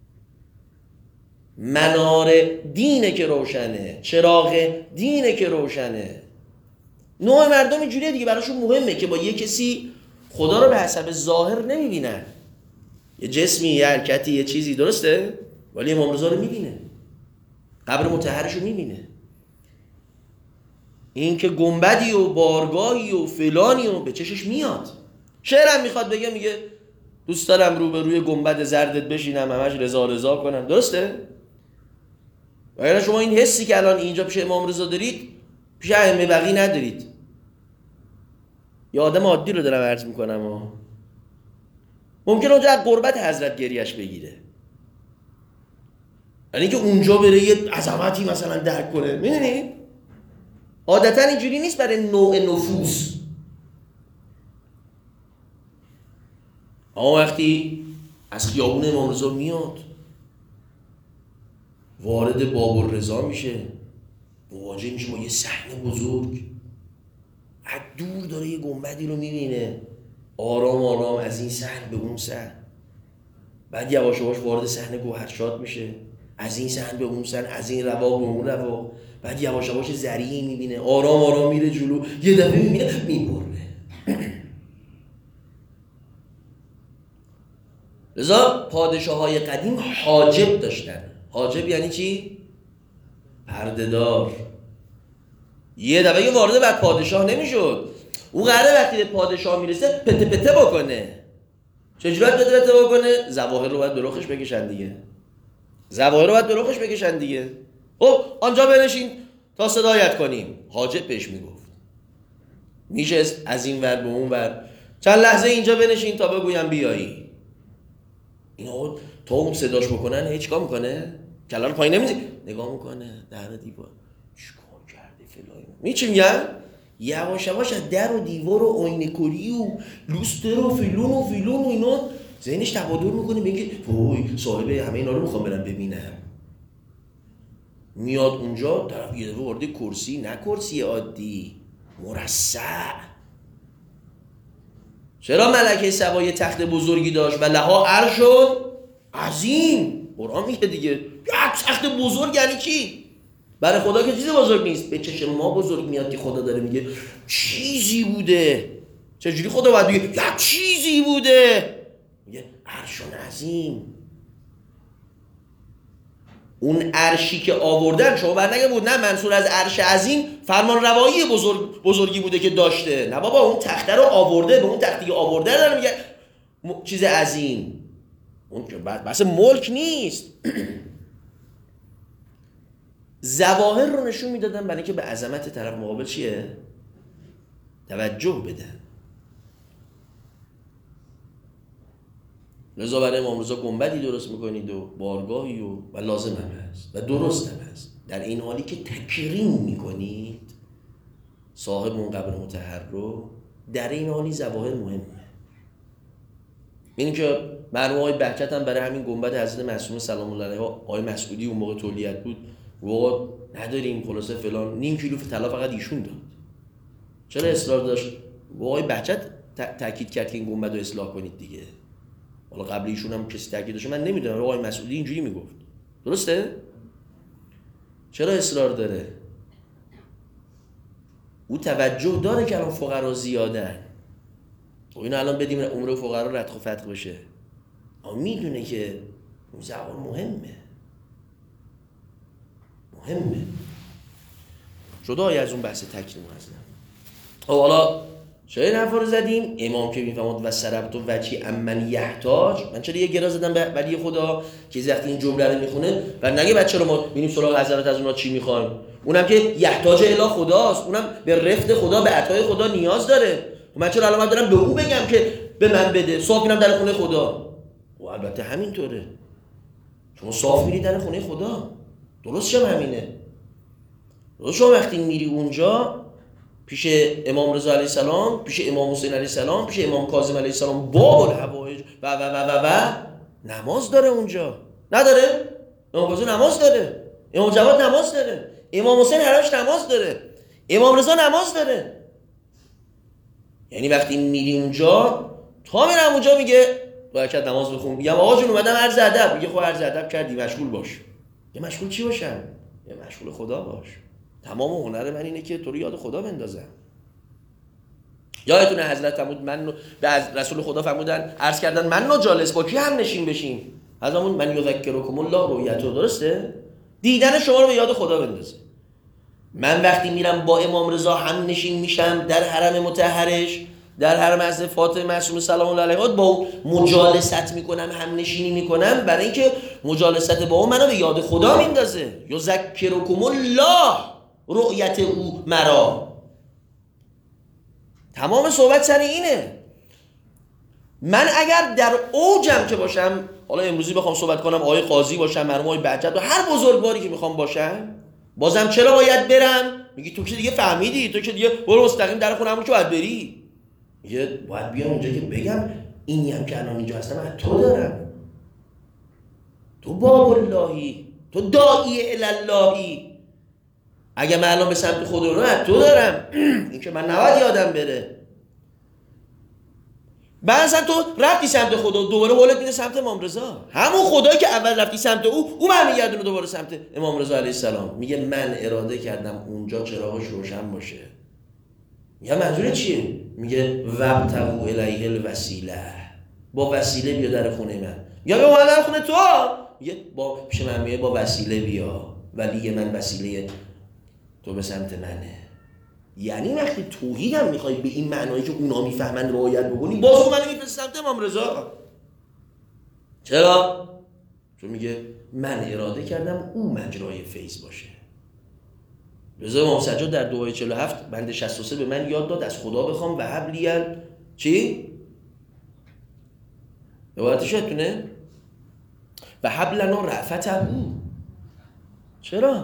منار دینه که روشنه، چراغ دینه که روشنه. نوع مردم اینجوریه دیگه، براشون مهمه که با یه کسی خدا رو به حسب ظاهر نمیبینن، یه جسمی، یه حرکتی، یه چیزی، درسته؟ ولی امام رضا رو میبینه، قبر مطهرش رو میبینه. این که گنبدی و بارگاهی و فلانی و به چشش میاد. شعرم میخواد بگه، میگه دوست دارم روبروی گنبد زردت بشینم، همش رضا رضا کنم، درسته؟ و اگر شما این حسی که الان اینجا پیش امام رضا دارید پیش ائمه بقی ندارید. یه آدم عادی رو دارم عرض میکنم ممکنه اونجا از قربت حضرت گریش بگیره، یعنی که اونجا بره یه عظمتی مثلا درک کنه. میدونید عادتا اینجوری نیست برای نوع نفوس. اما وقتی از خیابون امام رضا میاد، وارد باب الرضا میشه، مواجه میشه با یه صحنه بزرگ، از دور داره یه گنبدی رو میبینه، آرام آرام از این صحن به اون صحن، بعد یواش یواش وارد صحنه گوهرشاد میشه، از این صحن به اون صحن، از این رواق به اون رواق، بعد یواش یواش زرعی میبینه، آرام آرام میره جلو، یه دفعه میبینه میبره. لذا پادشاه‌های قدیم حاجب داشتن. حاجب یعنی چی؟ پرده‌دار. یه دفعه وارد بعد پادشاه نمیشد، اون قراره وقتی به پادشاه میرسه پته پته بکنه. چجوری باید پته پته بکنه؟ ظواهر رو باید به رخش بکشن دیگه، ظواهر رو باید به رخش بکشن دیگه. خب آنجا بنشین تا صدایت کنیم. حاجب بهش میگفت، میشست از این ور به اون ور، چند لحظه اینجا بنشین تا بگویم بیایی. اینا تا اون صداش بکنن هیچ چیکار میکنه؟ کلام پایین نمیزه، نگاه میکنه در دیوار، چیکار کرده فلان. میچی میگن؟ یواش یواش از در و دیوار و آینه کلی و لوستر و فیلون و اینا ذهنش تبادر میکنه، میگه وای صاحب همه اینا رو میخوام برم ببینم. میاد اونجا، طرف یه دفعه وارد کرسی، نه کرسی عادی، مرصع. چرا ملکه سبا یه تخت بزرگی داشت و لها عرشون عظیم؟ قرآن میگه دیگه یک تخت بزرگ یعنی چی؟ برای خدا که چیزی بزرگ نیست، به چشم ما بزرگ میاد که خدا داره میگه چیزی بوده. چجوری خدا باید بگه یک چیزی بوده؟ میگه عرشون عظیم. اون عرشی که آوردن شما بر نگه بود نه منصور از عرش عظیم فرمان روایی بزرگی بوده که داشته، نه بابا اون تخته رو آورده، به اون تختی آورده دارن میگه چیز عظیم. اون که بس ملک نیست. ظواهر رو نشون میدادن برای اینکه به عظمت طرف مقابل چیه؟ توجه بدن. لذا برای امام رضا گنبدی درست میکنید و بارگاهی و لازم هم هست و درست هم هست، در این حالی که تکریم میکنید صاحب اون قبر مطهر رو، در این حالی ظواهر مهمه. این که مرحوم آقای بهجت هم برای همین گنبد حضرت معصومه سلام الله علیها، آقای مسعودی اون موقع تولیت بود و نداریم خلاصه فلان، نیم کیلو طلا فقط ایشون داد. چرا اصرار داشت؟ آقای بهجت تاکید کرد که این گنبد رو اصلاح کنید دیگه. حالا قبل ایشون هم کسی تاکید داشت، من نمیدونم، آقای مسعودی اینجوری میگفت. درسته؟ چرا اصرار داره؟ او توجه داره که الان فقرا زیادن و اینو الان بدیم عمر فقرا رتق و فتق بشه، اما میدونه که اون زبان مهمه. جدای از اون بحث تکریم هستم. حالا چرا این حرفا رو زدیم؟ امام که میفهمد و سربت و وجی امن یحتاج، من چرا یه گرا زدم به ولی خدا که وقتی این جمله رو میخونه و نگه بچه رو ما ببینیم سراغ حضرت از اونها چی میخوایم، اونم که یحتاج الی خداست، اونم به رفت خدا به عطای خدا نیاز داره. من چرا الان دارم به او بگم که به من بده، صاف میرم در خونه خدا؟ و البته همینطوره، شما صاف میری در خونه خدا، درست شم همینه. شما وقتی میری اونجا پیش امام رضا علیه السلام، پیش امام حسین علیه السلام، پیش امام کاظم علیه السلام، باب الحوائج و نماز داره اونجا، نداره؟ امام کاظم نماز داره، امام جواد نماز داره، امام حسین هرش نماز داره، امام رضا نماز داره. یعنی وقتی میری اونجا، تا میرم اونجا میگه باید نماز بخون، میگم آقا جون اومدم عرض ادب، میگه خب عرض ادب کردی، مشغول باش. یه مشغول چی باشم؟ یه مشغول خدا باش. تمام هنر من اینه که تو رو یاد خدا بندازم. یادتونه حضرت فرمود من به رسول خدا فرمودن، عرض کردن من جالس با کی هم نشین بشیم؟ حضرتمون من یذکرکم الله رؤیته، درسته؟ دیدن شما رو به یاد خدا بندازه. من وقتی میرم با امام رضا هم نشین میشم در حرم مطهرش، در حرم حضرت فاطمه معصومه سلام الله علیها، با او مجالست میکنم، هم نشینی میکنم، برای اینکه مجالست با او منو به یاد خدا میندازه. یذکرکم الله رؤیت او مرا. تمام صحبت سر اینه. من اگر در اوجم که باشم، حالا امروزی بخوام صحبت کنم آقای قاضی باشم، مرحوم آقای بهجت و هر بزرگواری که میخوام باشم، بازم چرا باید برم؟ میگی تو که دیگه فهمیدی، تو که دیگه برو مستقیم در خونه‌مون که باید بری. میگه باید بیام اونجا که بگم اینی هم که الان اینجا هستم از تو دارم، تو باب اللهی، تو داعی الاللهی. اگه من الان به سمت خدا رو از تو دارم، این که من نباید یادم بره. بعضا تو رفتی سمت خدا، دوباره حالت میده سمت امام رضا، همون خدایی که اول رفتی سمت او برمیگردونه دوباره سمت امام رضا علیه السلام. میگه من اراده کردم اونجا چراغش روشن باشه. میگه منظور چیه؟ میگه وابتغوا الیه الوسیله، با وسیله بیا در خونه من. یا به من در خونه تو، میگه با پیش من، میگه با وسیله بیا، ولی من وسیله تو به سمت منه. یعنی وقتی توحید هم میخوای به این معنایی که اونا میفهمن رعایت بکنی، باز منو میفرستی سمت امام رضا. چرا؟ چون میگه من اراده کردم او مجرای فیض باشه. رضا امام سجاد در دعای 47 بند 63 به من یاد داد از خدا بخوام و حبلیل چی؟ عبارتش یادتونه؟ و حبلنا رأفته. چرا؟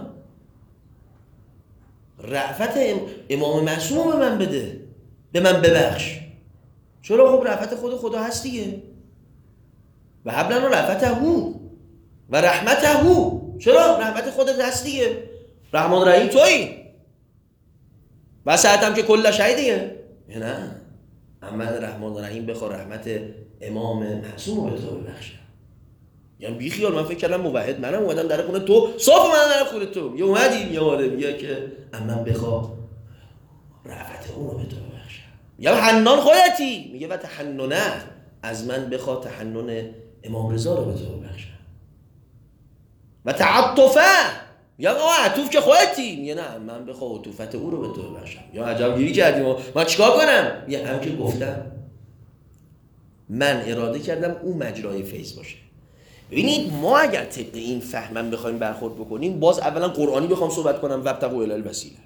رأفت امام معصوم به من بده، به من ببخش. چرا؟ خب رأفت خدا هست دیگه. و حبلنا رأفته و رحمته. چرا؟ رحمت خودت هست دیگه، رحمان رحیم تویی. وسعت هم که کل شهی دیگه. نه، اما رحمان رحیم بخواه رحمت امام معصوم به تو ببخشه. یعنی بی خیال، من فکر کردم موحد منم، اومدم در خونه تو، صاف من در خونه تو، یه اومدیم یه آره میگه که اما بخواه رحمت اون رو به تو ببخشه. یا حنان خودتی، میگه و تحننه، از من بخواه تحنن امام رضا رو به تو ببخشه. و تعطفه، یا آقا عطوف که خودتی، میگه نه من بخواه عطوفت او رو به تو ببخشم. یا عجب گیری کردیم من چیکار کنم؟ میگه هم که گفتم من اراده کردم اون مجرای فیض باشه. ببینید ما اگر طبق این فهمم بخوایم برخورد بکنیم، باز اولا قرآنی بخوام صحبت کنم وابتغوا الی الوسیله،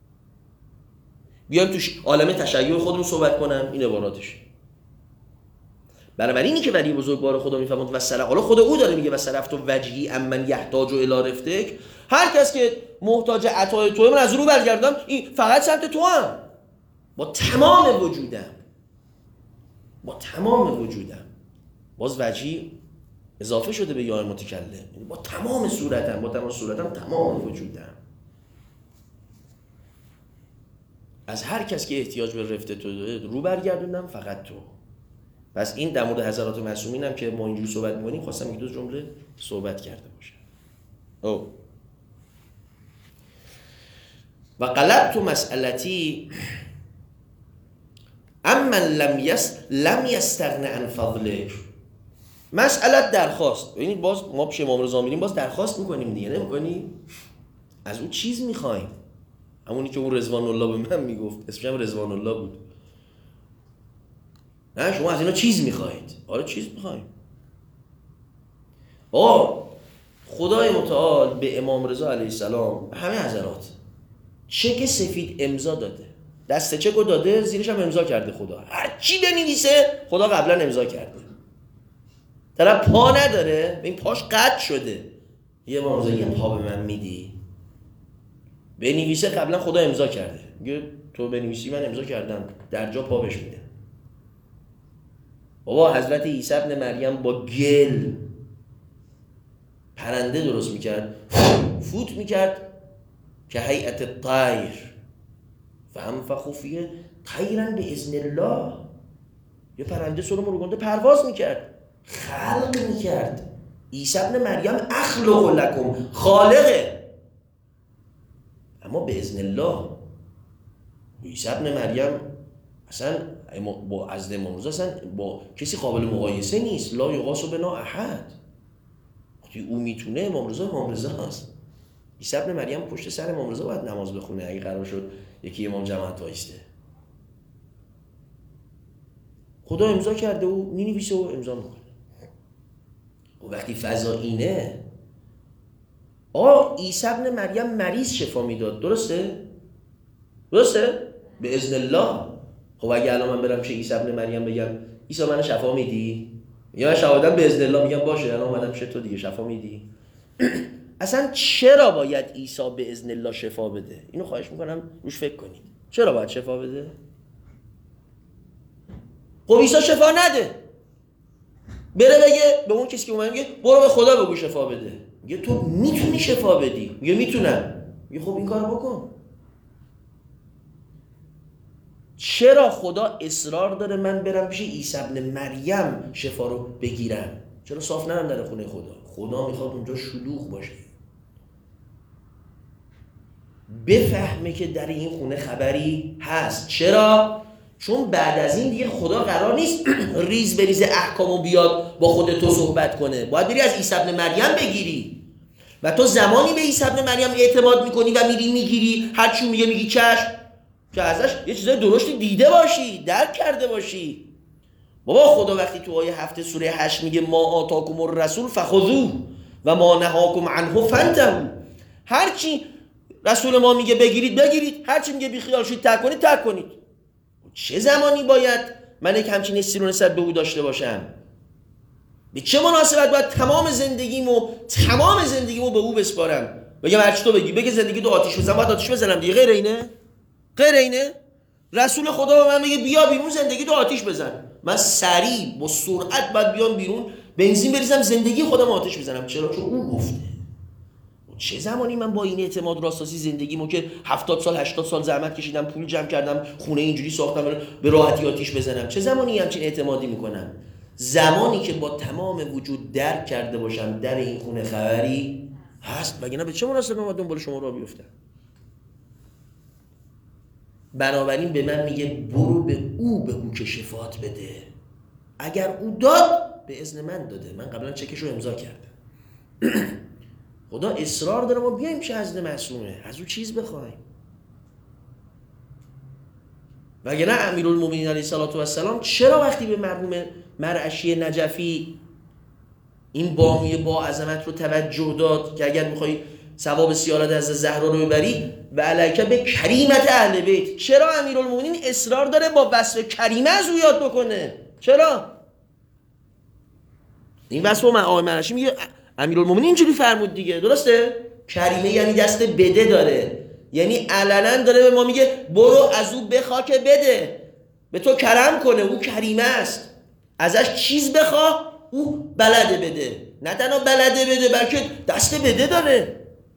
بیایم توش عالم تشیع خودمون صحبت کنم، این عباراتش. بنابراین اینی که ولی بزرگوار خدا میفهمد و سلام، حالا خود او داره میگه و صرفت وجهی امن یحتاج الی رفتک، هر کس که محتاج عطای توئه من از رو برگردم، این فقط سمت تو هم، با تمام وجودم، با تمام وجودم. باز وجهی اضافه شده به یا متکلم، یعنی با تمام صورتم، با تمام صورتم، تمام وجودم. از هر کس که احتیاج به رفته تو رو برگردوندم، فقط تو. پس این در مورد حضرات معصومین هم که ما اینجوری صحبت می‌کنیم، خواستم یک دو جمله صحبت کرده باشم. و قلبت مسئلتی اما لم یستغن عن فضلک. مسئلت درخواست. ببینید باز ما پیش امام رضا میریم، باز درخواست میکنیم دیگه، نمیکنیم؟ از اون چیز میخوایم، همونی که اون رضوان الله به من میگفت، اسمش هم رضوان الله بود. نه شما از اینا چیز میخواید. آره چیز میخوایم. خدای متعال به امام رضا علیه السلام همه حضرات چک سفید امضا داده، دسته چکو داده، زیرش هم امضا کرده. خدا هر چی بنویسه خدا قبلا امضا کرده. طرف پا نداره، این پاش قطع شده، یه امام رضا یه پا به من میدی؟ بنویسه قبلا خدا امضا کرده، میگه تو بنویسی من امضا کردم، در جا پا بهش میده. بابا حضرت عیسی ابن مریم با گل پرنده درست میکرد، فوت میکرد که هیئت الطیر فانفخوا فیه طیرا باذن الله، یه پرنده سر مرغنده پرواز میکرد، خلق میکرد. عیسی ابن مریم اخلق لکم، خالقه، اما باذن الله. عیسی ابن مریم اصلا با از امام رضا اصلا با کسی قابل مقایسه نیست. لا یقاس بنا احد. وقتی او میتونه، امام رضا هست. عیسی ابن مریم پشت سر امام رضا باید نماز بخونه اگه قرار شد یکی امام جماعت وایسته. خدا امضا کرده و مینویسه و امضا میکنه. و وقتی فضا اینه، عیسی ابن مریم مریض شفا میداد، درسته؟ به اذن الله. خب اگه الان من برم چه عیسی ابن مریم بگم عیسی من شفا میدی؟ یا من شهادت به اذن الله میگم باشه الان اومدم چه تو دیگه شفا میدی؟ اصلا چرا باید عیسی به اذن الله شفا بده؟ اینو خواهش میکنم روش فکر کنید. چرا باید شفا بده؟ خب عیسی شفا نده، بره بگه به اون کسی که اومد میگه برو به خدا بگو شفا بده، میگه تو میتونی شفا بدی، میگه میتونم، میگه خب این کارو بکن. چرا خدا اصرار داره من برم پیش عیسی ابن مریم شفا رو بگیرم؟ چرا صاف نرم در خونه خدا؟ خدا میخواد اونجا شلوغ باشه، بفهمه که در این خونه خبری هست. چرا؟ چون بعد از این دیگه خدا قرار نیست ریز بریز احکامو بیاد با خودت تو صحبت کنه، باید بری از عیسی ابن مریم بگیری. و تو زمانی به عیسی ابن مریم اعتماد میکنی و میری میگیری، هر چی میگه میگی چشم، که ازش یه چیزای درشتی دیده باشی، درک کرده باشی. بابا خدا وقتی تو آیه 7 سوره 8 میگه ما آتاکم الرسول فخذوه و ما نهاکم عنه فانتهوا، هر چی رسول ما میگه بگیرید، هر چی میگه بیخیال شید ترک کنید. چه زمانی باید من یک همچین حسی رو نسبت به او داشته باشم؟ به چه مناسبت باید تمام زندگیمو به او بسپارم؟ بگم هر چی تو بگه زندگی تو آتیش بزنم، باید آتیش بزنم دیگه؟ غیر اینه؟ رسول خدا به من میگه بیا بیرون زندگی تو آتیش بزن، من سریع با سرعت باید بیام بیرون، بنزین بریزم زندگی خودم آتیش بزنم. چرا؟ چون او گفته. چه زمانی من با این اعتماد راستاسی زندگیمو که 70 سال 80 سال زحمت کشیدم، پول جمع کردم، خونه اینجوری ساختم، به راحتی آتیش بزنم؟ چه زمانی همچین اعتمادی میکنم؟ زمانی که با تمام وجود درک کرده باشم در این خونه خبری هست، وگرنه به چه مناسبت من دنبال شما را بیفتم؟ بنابراین به من میگه برو به او که شفاعت بده. اگر او داد به اذن من داده، من قبلا چکش رو امضا کردم. خدا اصرار داره ما بیایم پیش حضرت معصومه، از او چیز بخوایم. وگرنه امیرالمومنین علیه السلام چرا وقتی به مرحوم مرعشی نجفی این بانوی با عظمت رو توجه داد که اگر میخوای ثواب سیارت از زهرا رو ببری و علیکه به کریمت اهل بیت، چرا امیرالمومنین اصرار داره با وصف کریمه از او یاد بکنه؟ چرا؟ این وصف آقای مرعشی میگه امیرالمومنین اینجوری فرمود دیگه، درسته؟ کریمه یعنی دست بده داره، یعنی علنا داره به ما میگه برو از او بخوا که بده، به تو کرم کنه، او کریمه است، ازش چیز بخوا او بلده بده، نه تنها بلده بده بلکه دست بده داره.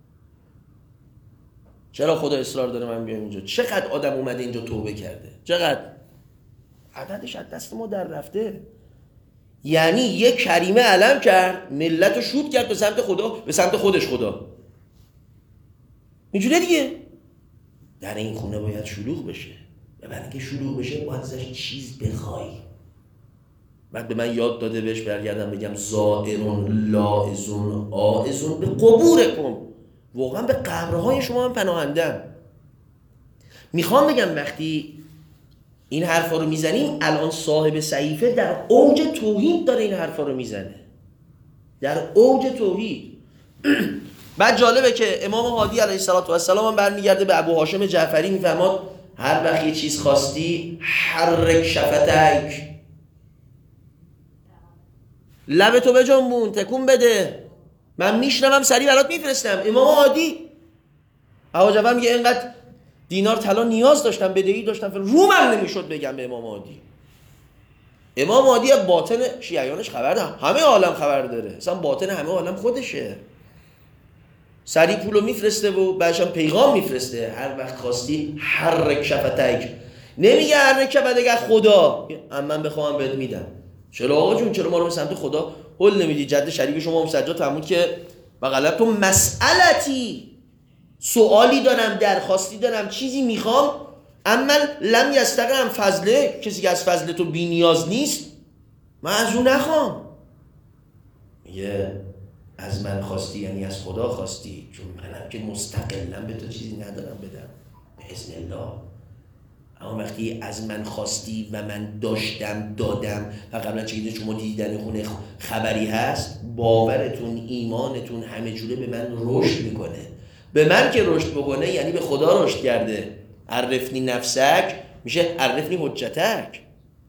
چرا خدا اصرار داره من بیام اینجا؟ چقدر آدم اومده اینجا توبه کرده، چقدر عددش از دست ما در رفته. یعنی یک کریمه علم کرد، ملت رو شوت کرد به سمت خدا، به سمت خودش خدا. اینجوریه دیگه. در این خونه باید شلوغ بشه و برای اینکه شلوغ بشه باید ازش چیز بخوای. بعد به من یاد داده بهش برگردم بگم زائرون لاعزون آعزون به قبورکم، واقعا به قبرهای شما هم پناهندم. میخوام بگم وقتی این حرفا رو میزنیم، الان صاحب صحیفه در اوج توحید داره این حرفا رو میزنه، در اوج توحید. بعد جالبه که امام هادی علیه السلام هم برمیگرده به ابو هاشم جعفری، میفرماد هر وقت یه چیز خواستی حرک شفتک، لبتو بجنبون، تکون بده، من میشنوم سریع برات میفرستم. امام هادی ابو جعفر میگه اینقدر دینار طلا نیاز داشتم، بدهی داشتم، رومم نمیشد بگم به امام هادی. امام هادی باطن شیعیانش خبر داره، همه عالم خبر داره، اصلا باطن همه عالم خودشه. سریع پولو میفرسته و بعدش هم پیغام میفرسته هر وقت خواستی حرک شفتک. نمیگه حرک شفتک خدا، من بخوام بهت میدم. چرا آقا جون، چرا ما رو به سمت خدا هل نمیدی؟ جد شریف شما هم سجاد فرمود که بغلب تو مسئلتی، سوالی دارم، درخواستی دارم، چیزی میخوام، اما لم یستقم فضله، کسی که از فضل تو بی نیاز نیست، من از اون نخوام. میگه از من خواستی یعنی از خدا خواستی، چون منم که مستقلا به تو چیزی ندارم بدم باذن الله. اما وقتی از من خواستی و من داشتم دادم و قبلا چیزی شما دیدن خونه خبری هست، باورتون ایمانتون همه جوره به من رشد میکنه. به من که رشد بکنه یعنی به خدا رشد کرده. عرفنی نفسک میشه عرفنی حجتک.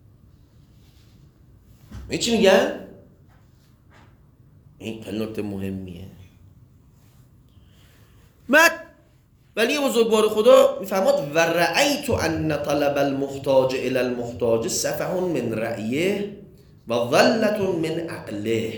می چی میگن؟ این خیلی نکته مهمیه. ولی بزرگوار خدا میفرماد و رأیت ان طلب المحتاج الى المحتاج سفه من رأیه و ضلت من عقله.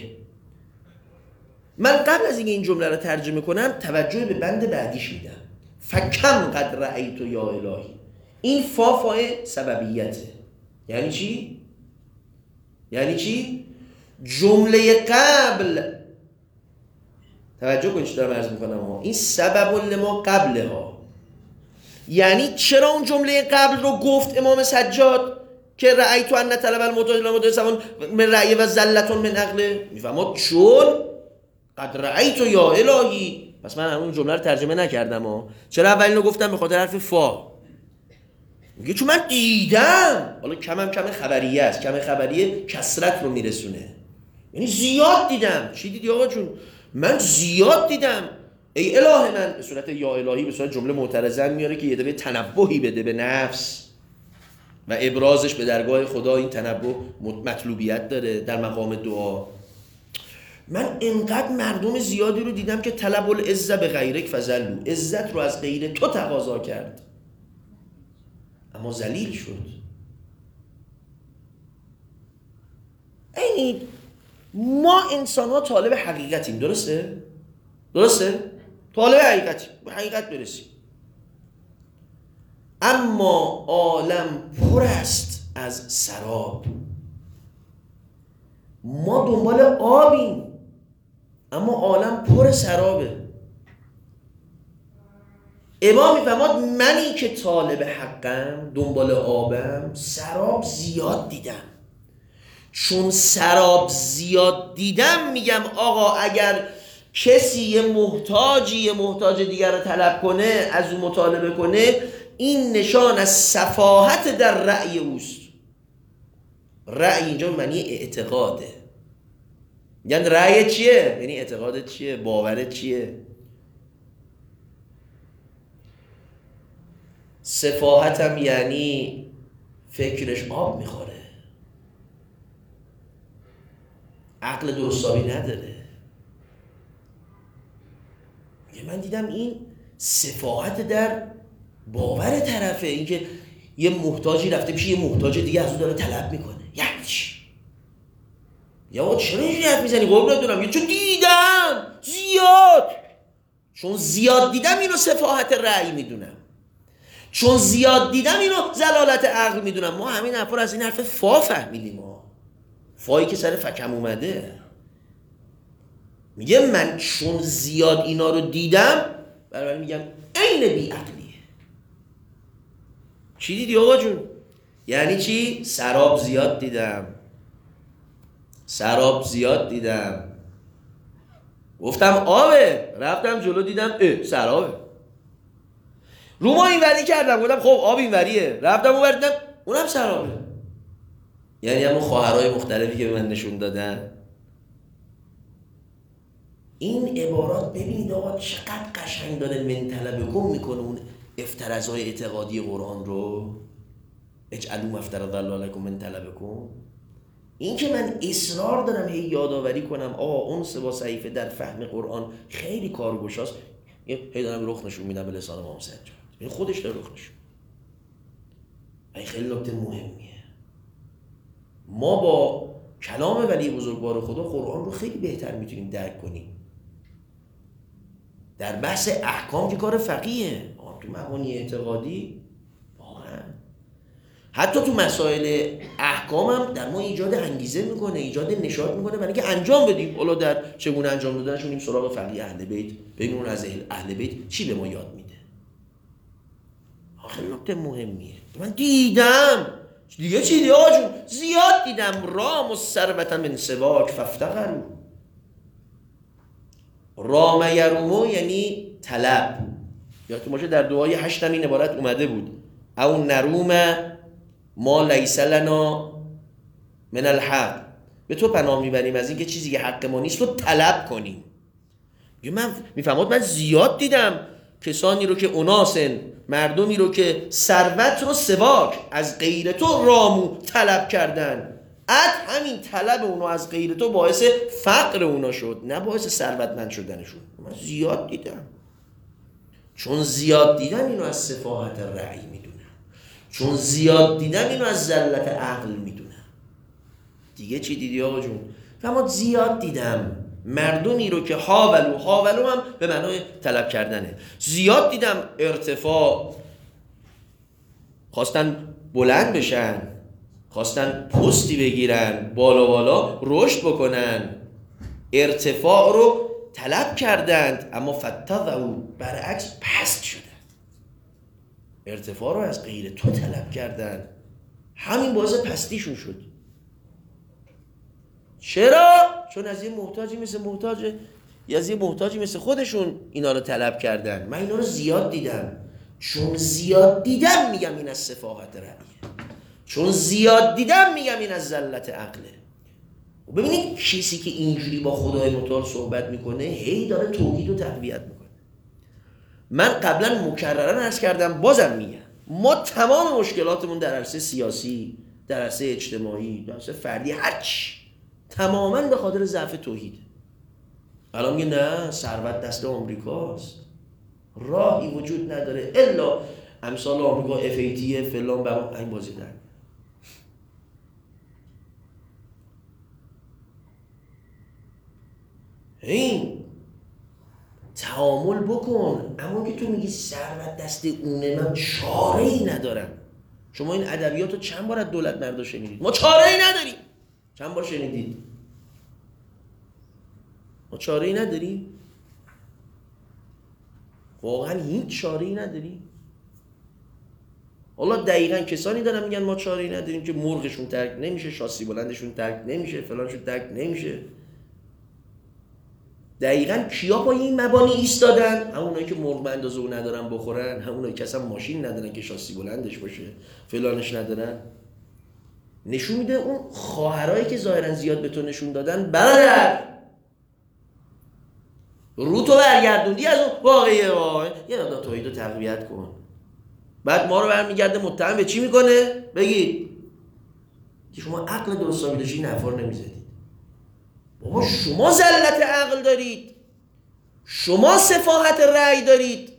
من قبل از اینکه این جمله رو ترجمه کنم توجه به بند بعدیش میدم. فکم قد رأیت یا الهی. این فای سببیته. یعنی چی؟ یعنی چی؟ جمله قبل توجه کنید چی دارم عرض میکنم ها. این سبب لما قبله ها. یعنی چرا اون جمله قبل رو گفت امام سجاد که رأیت ان طلب المحتاج الی المحتاج سفه من رأیه و ضلت من عقله؟ میفهمید چون قد رأیت یا الهی. پس من اون جمله رو ترجمه نکردم ها. چرا اولین رو گفتم؟ به خاطر حرف فا. میگه چون من دیدم. حالا کم خبریه است. کم خبریه کثرت رو میرسونه. یعنی زیاد دیدم. چی دیدی آقا جون؟ من زیاد دیدم. ای اله من به صورت یا الهی، به صورت جمله معترضه میاره که یه دفعه تنبهی بده به نفس و ابرازش به درگاه خدا. این تنبه مطلوبیت داره در مقام دعا. من انقدر مردم زیادی رو دیدم که طلب العزه به غیرک فذلوا، عزت رو از غیر تو تقاضا کرد اما ذلیل شد. این ما انسان ها طالب حقیقتیم، درسته؟ درسته؟ طالب حقیقتیم، به حقیقت برسیم. اما عالم پر است از سراب. ما دنبال آبیم اما عالم پر سرابه. امام میفرماد منی که طالب حقم، دنبال آبم، سراب زیاد دیدم. چون سراب زیاد دیدم میگم آقا اگر کسی یه محتاج دیگر رو طلب کنه، از اون مطالبه کنه، این نشان از سفاهت در رأی اوست. رأی اینجا معنی اعتقاده. میگن رأی چیه؟ یعنی اعتقادت چیه؟ باورت چیه؟ سفاهت هم یعنی فکرش آب میخوره، عقل درستابی نداره. من دیدم این سفاهت در باور طرفه، اینکه یه محتاجی رفته پیش یه محتاج دیگه از اون داره طلب میکنه. یعنی چی؟ یا چرا اینجوری حرف میزنی؟ قربونت برم. چون دیدم زیاد، چون زیاد دیدم اینو سفاهت رأی میدونم، چون زیاد دیدم اینو ضلالت عقل میدونم. ما همین حرفا رو از این حرف فا فهمیدیم. ما فایی که سر فکم اومده میگه من چون زیاد اینا رو دیدم، برای میگم عین بی عقلیه. چی دیدی آقا جون؟ یعنی چی؟ سراب زیاد دیدم، سراب زیاد دیدم. گفتم آبه، رفتم جلو دیدم سرابه. رو ما اینوری کردم، گفتم خب آب اینوریه، رفتم اونور دیدم اونم سرابه. یعنی همون خواهرهای مختلفی که به من نشون دادن. این عبارات ببینید آقا چقدر قشنگ داره من طلبکم میکنه اون افترازهای اعتقادی قرآن رو. اجعلوا ما افترض الله لکم من طلبکم. این که من اصرار دارم هی یادآوری کنم اون سه صحیفه در فهم قرآن خیلی کارگشاست، هی دارم رخ نشون میدم به لسان امام سجاد، این خودش داره رخ نشون. این خیلی نکته مهمیه. ما با کلام ولی بزرگوار خدا قرآن رو خیلی بهتر میتونیم درک کنیم. در بحث احکام که کار فقیه، تو مبانی اعتقادی واقعا حتی تو مسائل احکام هم در ما ایجاد انگیزه میکنه، ایجاد نشاط میکنه برای اینکه انجام بدیم. حالا در چگونه انجام دادنشون این سراغ فقیه اهل بیت، ببینون از اهل بیت چی به ما یاد میده. خیلی نکته مهمیه. من دیدم دیگه چی دیگه آقا جون؟ زیاد دیدم. رام و ثروت من سواک فافتقروا. رام یرومو یعنی طلب. یادتون باشه در دعای 8 این عبارت اومده بود او نروم ما لیس لنا من الحق. به تو پناه میبریم از اینکه چیزی که حق ما نیست رو طلب کنیم. من میفهمد من زیاد دیدم کسانی رو که اناسن، مردمی رو که ثروت رو سواک از غیر تو رامو طلب کردن. همین طلب اونو از غیر تو باعث فقر اونا شد، نه باعث ثروتمند شدنشون. من زیاد دیدم. چون زیاد دیدم اینو از سفاهت رأی میدونم، چون زیاد دیدم اینو از زلت عقل میدونم. دیگه چی دیدی آقا جون؟ اما زیاد دیدم مردمی رو که حاولو هم به معنای طلب کردنه. زیاد دیدم ارتفاع، خواستن بلند بشن، خواستن پستی بگیرن، بالا رشد بکنن، ارتفاع رو طلب کردند، اما فتضعوا برعکس پست شدن. ارتفاع رو از غیر تو طلب کردن، همین باعث پستیشون شد. چرا؟ چون از یه محتاجی مثل خودشون اینا رو طلب کردن. من اینا رو زیاد دیدم. چون زیاد دیدم میگم این از سفاهت رأیه، چون زیاد دیدم میگم این از زلت عقله. ببینید کسی که اینجوری با خدای متعال صحبت میکنه هی داره توحید رو تقویت میکنه. من قبلا مکررن عرض کردم، بازم میگم، ما تمام مشکلاتمون در عرصه سیاسی، در عرصه اجتماعی، در عرصه فردی، هرچی، تماما به خاطر ضعف توحید. الان میگه نه ثروت دست آمریکاست، راهی وجود نداره الا امثال آمریکا FAT فلان با این بازی در. این تعامل بکن. اما که تو میگی ثروت دست اونه، من چاره ای ندارم. شما این ادبیات رو چند بار از دولت مردا شنیدید؟ ما چاره ای نداریم. چند بار شنیدید؟ ما چاره ای نداریم. واقعا هیچ چاره ای نداریم. حالا دقیقاً کسانی دارن میگن ما چاره ای نداریم که مرغشون ترک نمیشه، شاسی بلندشون ترک نمیشه، فلانشون ترک نمیشه. دقیقاً کیا پای این مبانی ایستادن؟ همونایی که مرغ به اندازه او ندارن بخورن، همونایی که اصلا ماشین ندارن که شاسی بلندش باشه، فلانش ندارن. نشون میده اون خواهرایی که ظاهرا زیاد به تو نشون دادن، برادر رو تو برگردوندی از اون واقعیه، یه مقدار توحید رو تقویت کن. بعد ما رو برمیگرده متهم به چی میکنه؟ بگید که شما عقل درست حسابی داشتید، نفر نمیزدید. بابا شما زلت عقل دارید، شما سفاهت رأی دارید.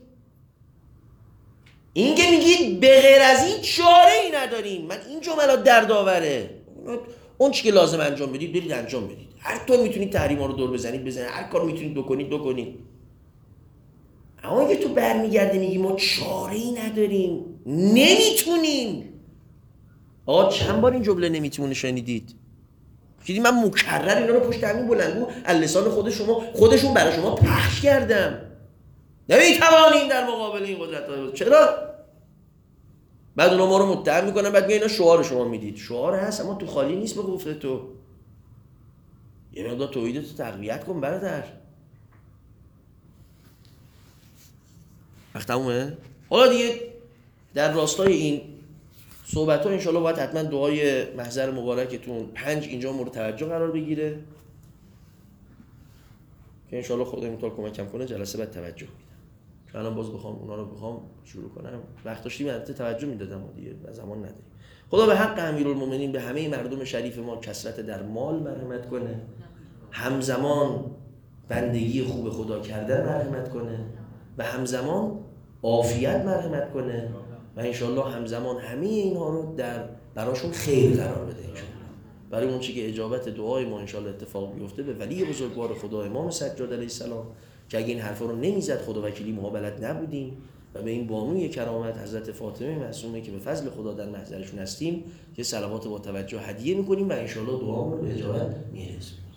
این که میگید به غیر از این چاره ای نداریم، من این جملات دردآوره. اون چی که لازم انجام بدید برید انجام بدید، هر طور میتونید تحریما رو دور بزنید، هر کار میتونید بکنید. اما اگه تو برمیگرده میگی ما چاره ای نداریم، نمیتونیم. آقا چند بار این جمله نمیتونه شنیدید؟ دیدی من مکرر اینا رو پشت همین بلندگو از لسان خودشون برای شما پخش کردم. نمیتوانیم در مقابل این قدرت. چرا؟ بعد اونا ما رو متهم میکنن، بعد میگن اینا شعار شما میدید. شعار هست اما تو خالی نیست به گفته تو. یه مقدار توحیدت رو تقویت کن برادر. وقت تمومه؟ حالا دیگه در راستای این صحبت ها انشالله باید حتما دعای محضر مبارکتون 5 اینجا مورد توجه قرار بگیره که انشالله خدا میتونه کمکم کنه جلسه بعد توجه میدم. چون الان باز بخوام اونا رو شروع کنم وقت داشتیم البته توجه میدادم و دیگه زمان نداریم. خدا به حق امیرالمومنین به همه مردم شریف ما کثرت در مال مرحمت کنه، همزمان بندگی خوب خدا کردن مرحمت کنه و همزمان عافیت مرحمت کنه و انشالله همزمان همه اینها رو براشون خیر قرار بده انشالله. برای اون چی که اجابت دعای ما انشالله اتفاق بیفته به ولی بزرگوار خدا امام سجاد علیه السلام که اگه این حرفا رو نمیزد خدا وکیلی ما بلد نبودیم و به این بانوی کرامت حضرت فاطمه معصومه که به فضل خدا در محضرشون هستیم که صلوات با توجه هدیه میکنیم و انشالله دعامون به اجابت میرسه.